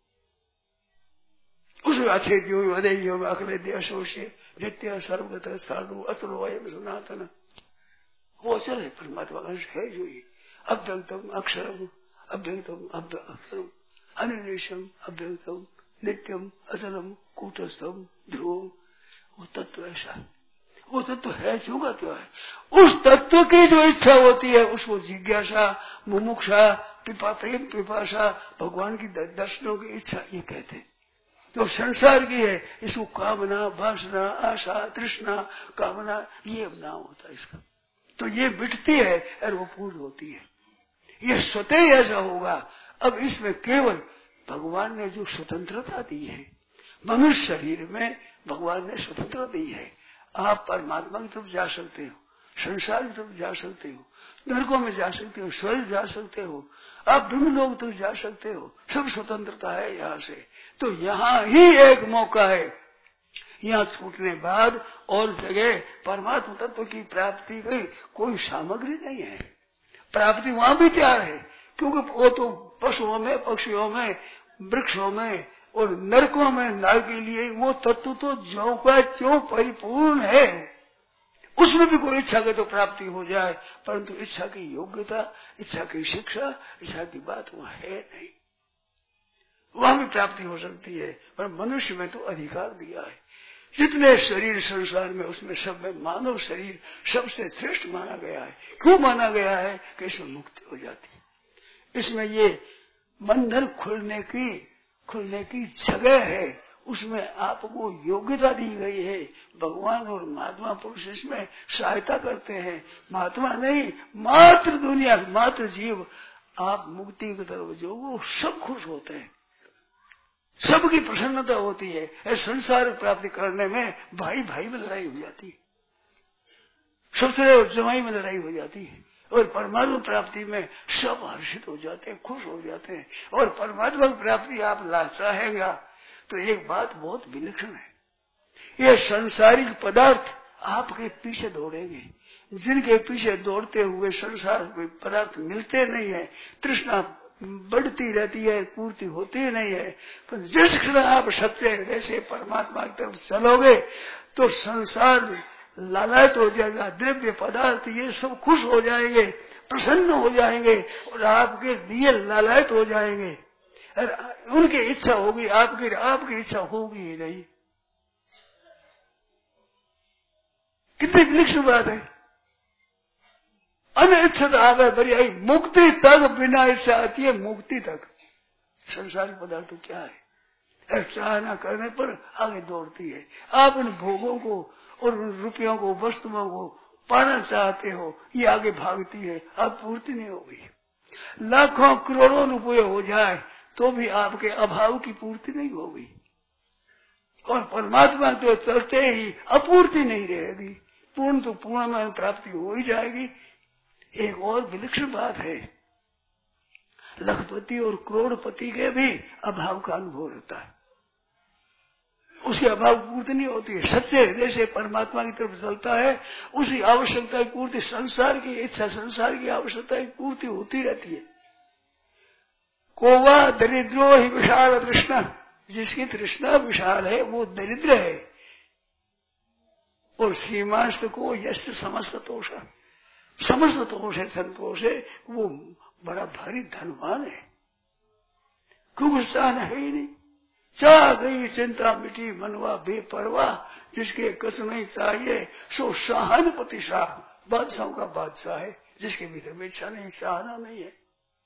उस अच्छे ज्यों वधे ज्यों अखले देशोशे नित्य सर्वगत साधु अचलो अयम सनातन, वो अचल है, परमात्मा का अंश है जो ये अव्यक्तम अक्षरम अव्यक्तम अक्षरम अनिर्देशम अव्यक्तम नित्यम अचलम कूटस्थम ध्रुवम, वो तत्व ऐसा, वो तत्व है जो का त्यों है। उस तत्व की जो इच्छा होती है उसको जिज्ञासा, मुमुक्षा, पिपा प्रेम पिपाशा, भगवान की दर्शनों की इच्छा ये कहते हैं। जो संसार की है इसको कामना, वासना, आशा, तृष्णा, कामना, ये नाम होता है इसका। तो ये मिटती है और वो पूर्ण होती है, ये स्वतः ऐसा होगा। अब इसमें केवल भगवान ने जो स्वतंत्रता दी है, मनुष्य शरीर में भगवान ने स्वतंत्रता दी है। आप परमात्मा की तरफ जा सकते हो, संसार की तरफ जा सकते हो, नरकों में जा सकते हो, स्वर्ग जा सकते हो, आप ब्रह्म लोक तक जा सकते हो, सब स्वतंत्रता है यहाँ से। तो यहाँ ही एक मौका है, यहाँ छूटने बाद और जगह परमात्मा तत्व की प्राप्ति की कोई सामग्री नहीं है। प्राप्ति वहां भी तैयार है, क्योंकि वो तो पशुओं में, पक्षियों में, वृक्षों में और नरकों में नार के लिए वो तत्व तो ज्यों का त्यों परिपूर्ण है, उसमें भी कोई इच्छा के तो प्राप्ति हो जाए, परंतु इच्छा की योग्यता, इच्छा की शिक्षा, इच्छा की बात वहां है नहीं। वहां भी प्राप्ति हो सकती है, पर मनुष्य में तो अधिकार दिया है। जितने शरीर संसार में उसमें सब में मानव शरीर सबसे श्रेष्ठ माना गया है। क्यों माना गया है? कि इसमें मुक्ति हो जाती है, इसमें ये बंधन खुलने की खुलने की जगह है, उसमें आपको योग्यता दी गई है। भगवान और महात्मा पुरुष इसमें सहायता करते हैं, महात्मा नहीं, मात्र दुनिया, मात्र जीव। आप मुक्ति की तरफ जो वो सब खुश होते हैं, सबकी प्रसन्नता होती है। संसार प्राप्ति करने में भाई भाई में लड़ाई हो जाती है, ससुर जमाई में लड़ाई हो जाती है, और परमात्मा प्राप्ति में सब हर्षित हो जाते हैं, खुश हो जाते हैं। और परमात्मा की प्राप्ति आप ला चाहेगा तो एक बात बहुत विलक्षण है, ये संसारिक पदार्थ आपके पीछे दौड़ेंगे। जिनके पीछे दौड़ते हुए संसार में पदार्थ मिलते नहीं है, तृष्णा बढ़ती रहती है, पूर्ति होती नहीं है। पर जिस क्षण आप सच्चे हृदय से परमात्मा की तरफ चलोगे तो संसार लालायत हो जाएगा, द्रव्य पदार्थ ये सब खुश हो जाएंगे, प्रसन्न हो जाएंगे और आपके लिए लालायत हो जाएंगे। उनकी इच्छा होगी, आपकी आपकी इच्छा होगी ही नहीं। कितनी विलक्षण बात है। अनिच्छा आगे बड़ी आई, मुक्ति तक बिना इच्छा आती है, मुक्ति तक। संसारिक पदार्थ तो क्या है, चाह न करने पर आगे दौड़ती है। आप उन भोगों को और उन रुपयों को, वस्तुओं को पाना चाहते हो, ये आगे भागती है, अब पूर्ति नहीं होगी। लाखों करोड़ों रुपये हो जाए तो भी आपके अभाव की पूर्ति नहीं होगी, और परमात्मा तो चलते ही अपूर्ति नहीं रहेगी, पूर्ण तो पूर्ण में प्राप्ति हो ही जाएगी। एक और विलक्षण बात है, लखपति और करोड़पति के भी अभाव का अनुभव रहता है, उसकी अभाव पूर्ति नहीं होती है। सच्चे हृदय से परमात्मा की तरफ चलता है, उसी आवश्यकता की पूर्ति, संसार की इच्छा, संसार की आवश्यकता की पूर्ति होती रहती है। कोवा दरिद्रो ही विशाल तृष्णा, जिसकी तृष्णा विशाल है वो दरिद्र है, और श्रीमांस को यश समस्त तोष, समस्त तोष है, संतोष है, वो बड़ा भारी धनवान है। क्योंकि चाह है ही नहीं, चाह गई चिंता मिटी मनवा बेपरवाह, जिसके कस नहीं चाहिए सो शाहनपति शाह, बादशाहों का बादशाह है, जिसके भीतर में इच्छा नहीं, चाहना नहीं है।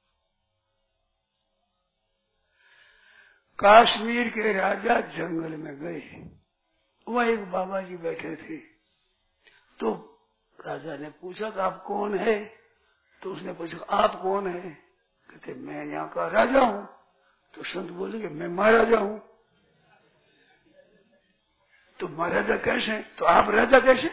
कश्मीर के राजा जंगल में गए, वह एक बाबा जी बैठे थे, तो राजा ने पूछा कि आप कौन है? तो उसने पूछा आप कौन है? कहते मैं यहाँ का राजा हूँ। तो संत बोले कि मैं महाराजा हूँ। तो महाराजा कैसे? तो आप राजा कैसे?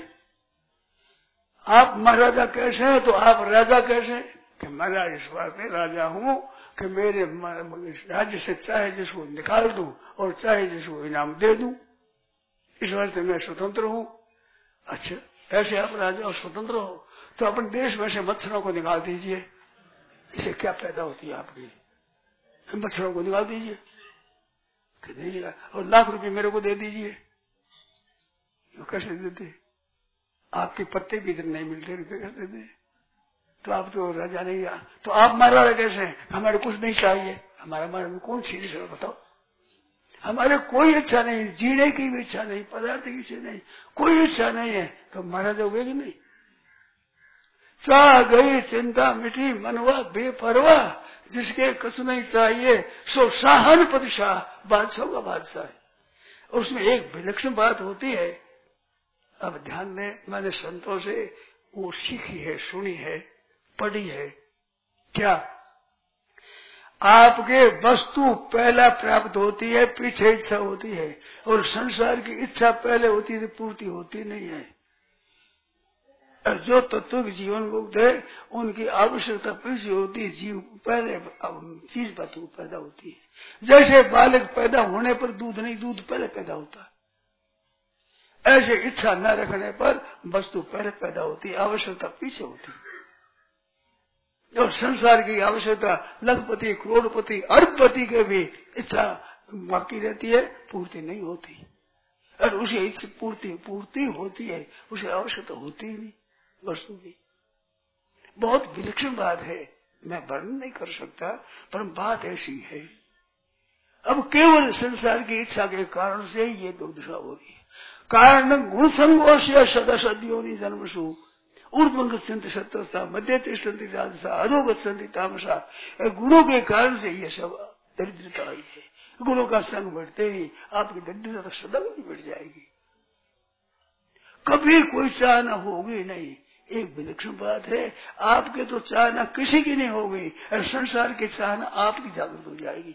आप महाराजा कैसे हैं तो आप राजा कैसे? कि मैं इस वास्ते राजा हूँ कि मेरे राज्य से चाहे जिसको निकाल दूं और चाहे जिसको इनाम दे दूं, इस वास्ते मैं स्वतंत्र हूँ। अच्छा, ऐसे आप राजा और स्वतंत्र हो तो अपने देश में से मच्छरों को निकाल दीजिए, इसे क्या पैदा होती है आपकी? मच्छरों को निकाल दीजिए कि नहीं, और लाख रुपए मेरे को दे दीजिए। कैसे देते? आपके पत्ते भी इधर नहीं मिलते, रुपये कैसे देते? तो आप तो राजा नहीं, तो आप महाराजा कैसे? हमारे कुछ नहीं चाहिए, हमारा हमारे में कौन सी इच्छा बताओ? हमारे कोई इच्छा नहीं, जीने की भी इच्छा नहीं, पदार्थ की इच्छा नहीं, कोई इच्छा नहीं है, तो महाराजा हुए कि नहीं? चाह गई चिंता मिटी मनवा बेपरवाह, जिसके कुछ नहीं चाहिए सो शाहनपति शाह, बादशाह का बादशाह है। उसमें एक विलक्षण बात होती है, अब ध्यान दें, मैंने संतों से वो सीखी है, सुनी है, पढ़ी है। क्या? आपके वस्तु पहला प्राप्त होती है, पीछे इच्छा होती है, और संसार की इच्छा पहले होती है, पूर्ति होती नहीं है। और जो तत्व के जीवन मुक्त है उनकी आवश्यकता पीछे होती है, जीव पहले चीज वस्तु पैदा होती है। जैसे बालक पैदा होने पर दूध नहीं, दूध पहले पैदा होता है, ऐसे इच्छा न रखने पर वस्तु पहले पैदा होती है, आवश्यकता पीछे होती है। और संसार की आवश्यकता लखपति, करोड़पति, अरबपति के भी इच्छा बाकी रहती है, पूर्ति नहीं होती। और उसे इच्छा पूर्ति पूर्ति होती है, उसे आवश्यकता होती ही नहीं वस्तु की। बहुत विलक्षण बात है, मैं वर्णन नहीं कर सकता, पर बात ऐसी है। अब केवल संसार की इच्छा के कारण से ये दुर्दशा हो रही है। कारण गुण संगोष सदा सद्योनि जन्मसु ऊर्ध्वगच्छन्ति सत्वस्ता मध्य तिष्ठन्ति राजसा अधोगच्छन्ति तामसा। गुणों के कारण से ये सब दरिद्रता आई है। गुणों का संग बढ़ते ही आपकी दरिद्रता सदा नहीं बढ़ जाएगी, कभी कोई चाहना होगी नहीं। एक विलक्षण बात है, आपके तो चाहना किसी की नहीं होगी, और संसार की चाहना आपकी जागृत हो जाएगी।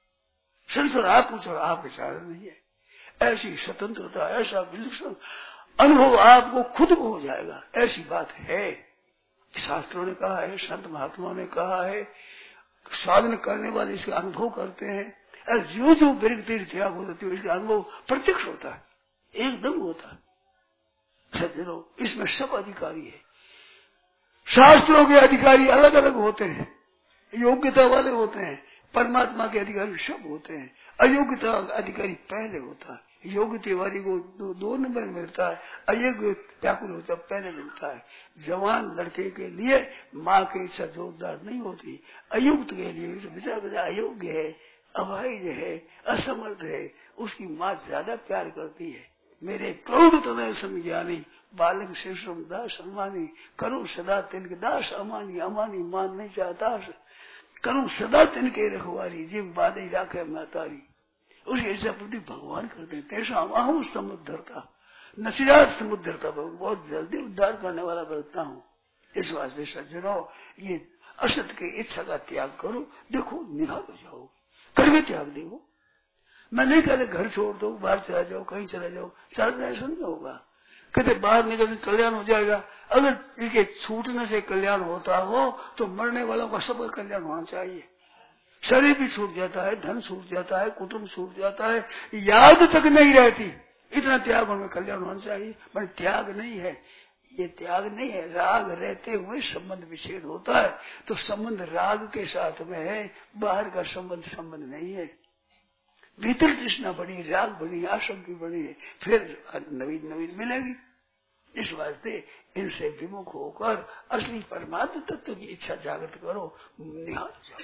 संसार आप पूछो, आपकी चाहना नहीं है। ऐसी स्वतंत्रता, ऐसा विलक्षण अनुभव आपको खुद को हो जाएगा। ऐसी बात है, शास्त्रों ने कहा है, संत महात्माओं ने कहा है, साधन करने वाले इसका अनुभव करते हैं। और जो जो विरक्ति त्याग होती है इसका अनुभव प्रत्यक्ष होता है, एकदम होता है। सज्जनों, इसमें सब अधिकारी है। शास्त्रों के अधिकारी अलग अलग होते हैं, योग्यता वाले होते हैं। परमात्मा के अधिकारी सब होते हैं। अयोग्यता अधिकारी पहले होता है। योग्यता वाली को दो, दो नंबर मिलता है, अयोग्य व्याकुल होता है पहले मिलता है। जवान लड़के के लिए माँ की इच्छा जोरदार नहीं होती, अयुक्त के लिए बेटा बेटा अयोग्य है, अभाइज है, असमर्थ है, उसकी माँ ज्यादा प्यार करती है। मेरे प्रौढ़ तुम्हें समझानी, बालक शिशुम दास अमानी, करूँ सदा तिनके दास अमानी, अमानी मान नहीं चाहता, करूँ सदा तिनके रखवारी, जिम बादे राखे महतारी। उसकी इच्छा प्रति भगवान करते हैं। तेसा अहू समुद्धरता, नसीरात समुद्धरता, बहुत जल्दी उद्धार करने वाला बनता हूँ। इस वास्ते सज्जनों, ये असत की इच्छा का त्याग करो, देखो निहाल हो जाओ, करके त्याग दो। मैं नहीं कहते घर छोड़ दो, बाहर चला जाओ, कहीं चला जाओ, सारा ऐसा नहीं होगा। कहते बाहर निकल कल्याण हो जाएगा। अगर इसके छूटने से कल्याण होता हो तो मरने वालों का सब कल्याण होना चाहिए। शरीर भी छूट जाता है, धन छूट जाता है, कुटुंब छूट जाता है, याद तक नहीं रहती। इतना त्याग हमें कल्याण होना चाहिए, पर त्याग नहीं है, ये त्याग नहीं है। राग रहते हुए संबंध विच्छेद होता है, तो संबंध राग के साथ में है, बाहर का संबंध संबंध नहीं है। भीतर तृष्णा बढ़ी, राग बढ़ी, आसक्ति बढ़ी है, फिर नवीन नवीन मिलेगी। इस वास्ते इनसे विमुख होकर असली परमात्म तत्व की इच्छा जागृत करो, निहाल जाओ।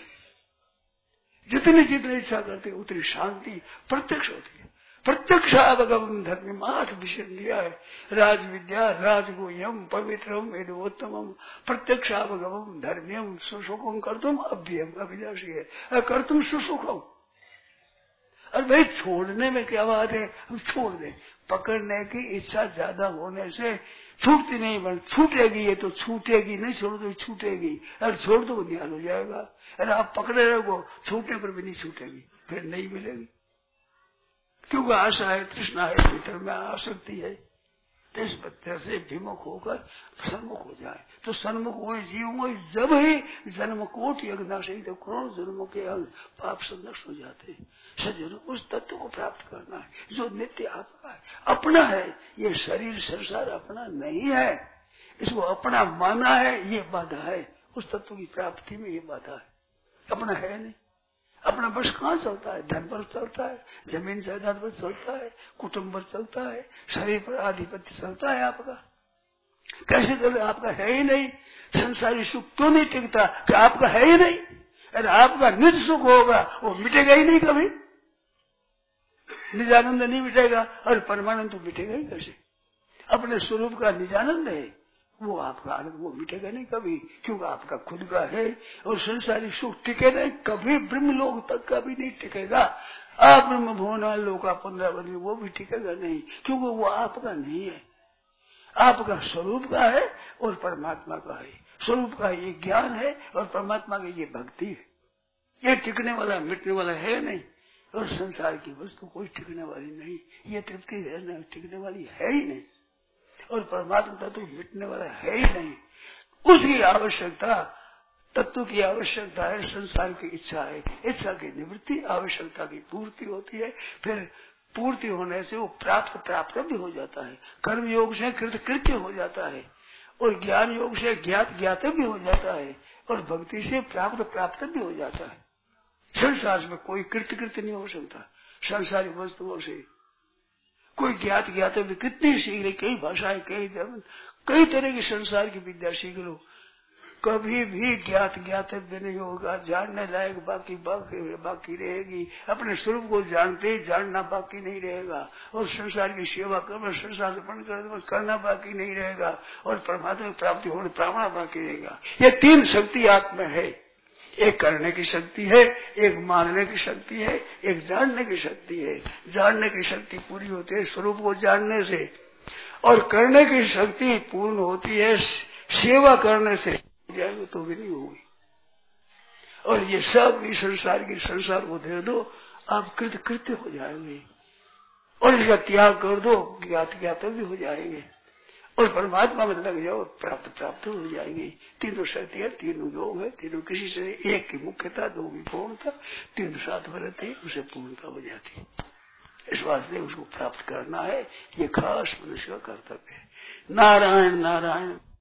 जितनी जितनी इच्छा करते उतनी शांति प्रत्यक्ष होती है। प्रत्यक्ष अवगम धर्म आठ विषय दिया है, राज विद्या राजगुह्यम पवित्रम एदोत्तमम प्रत्यक्ष अवगम धर्म्यम सुसुखम कर्तुम अभ्यम अभिलाषी है, कर्तुम सुसुखम। और भाई छोड़ने में क्या बात है, हम छोड़ दें। पकड़ने की इच्छा ज्यादा होने से छूटती नहीं, बन छूटेगी, ये तो छूटेगी नहीं, छोड़ दो छूटेगी, और छोड़ दो निहाल हो जाएगा। अरे आप पकड़े रहो, छूटने पर भी नहीं छूटेगी, फिर नहीं मिलेगी। क्योंकि आशा है, तृष्णा है, भीतर में आसक्ति है। तो इस बच्चे से विमुख होकर सन्मुख हो जाए, तो सन्मुख हुए जीव हुए जब ही जन्म कोट यज्ञ से तो करोड़ जन्मों के अंग पाप से नष्ट हो जाते हैं। सज्जनों, उस तत्व को प्राप्त करना है जो नित्य आपका है, अपना है। ये शरीर संसार अपना नहीं है, इसको अपना माना है, ये बाधा है। उस तत्व की प्राप्ति में ये बाधा है, अपना है नहीं। अपना बस कहाँ चलता है, धन पर चलता है, जमीन जायदाद पर चलता है, कुटुंब पर चलता है, शरीर पर आधिपत्य चलता है आपका। कैसे चले, आपका है ही नहीं। संसारी सुख क्यों नहीं टिकता, कि आपका है ही नहीं। अरे आपका निज सुख होगा, वो मिटेगा ही नहीं कभी। निजानंद नहीं मिटेगा, और परमानंद तो मिटेगा ही कैसे। अपने स्वरूप का निजानंद है, वो आपका आनंद वो मिटेगा नहीं कभी, क्योंकि आपका खुद का है। और संसारी सुख टिके नहीं, कभी ब्रह्म लोक तक का भी नहीं टिकेगा। आप ब्रह्म भुवन लोक का पंद्रह बनी, वो भी टिकेगा नहीं, क्योंकि वो आपका नहीं है। आपका स्वरूप का है और परमात्मा का है। स्वरूप का ये ज्ञान है और परमात्मा की ये भक्ति है। ये टिकने वाला मिटने वाला है नहीं, और संसार की वस्तु कोई टिकने वाली नहीं। ये तृप्ति है नहीं, टिकने वाली है ही नहीं, और परमात्मा तत्व मिटने वाला है ही नहीं। उसकी आवश्यकता, तत्व की आवश्यकता है, संसार की इच्छा है। इच्छा की निवृत्ति, आवश्यकता की पूर्ति होती है। फिर पूर्ति होने से वो प्राप्त प्राप्त भी हो जाता है। कर्म योग से कृत कृत्य हो जाता है, और ज्ञान योग से ज्ञात ज्ञात भी हो जाता है, और भक्ति से प्राप्त प्राप्त भी हो जाता है। संसार में कोई कृत्य कृत्य नहीं हो सकता। संसारी वस्तुओं से कोई ज्ञात ज्ञात भी कितनी सीख ले, कई भाषाएं, कई कई तरह की संसार की विद्या सीख लो, कभी भी ज्ञात ज्ञातव्य नहीं होगा। जानने लायक बाकी बाकी बाकी रहेगी। अपने स्वरूप को जानते ही जानना बाकी नहीं रहेगा, और संसार की सेवा करना, संसार अर्पण करना बाकी नहीं रहेगा, और परमात्मा की प्राप्ति होने प्रावणा बाकी रहेगा। ये तीन शक्ति आत्मा है। एक करने की शक्ति है, एक मानने की शक्ति है, एक जानने की शक्ति है। जानने की शक्ति पूरी होती है स्वरूप को जानने से, और करने की शक्ति पूर्ण होती है सेवा करने से। जाएंगे तो भी नहीं होगी। और ये सब इस संसार की संसार को दे दो, आप कृत कृत्य हो जाएंगे। और इसका त्याग कर दो, ज्ञात ज्ञात भी हो जाएंगे और परमात्मा में लग जाओ, प्राप्त प्राप्त हो जाएंगे। तीनों शक्ति है, तीनों योग है, तीनों किसी से एक की मुख्यता, दो की पूर्णता, तीनों साथ में रहते हैं, उसे पूर्णता हो जाती है। इस वास्ते उसको प्राप्त करना है, ये खास मनुष्य का कर्तव्य है। नारायण नारायण।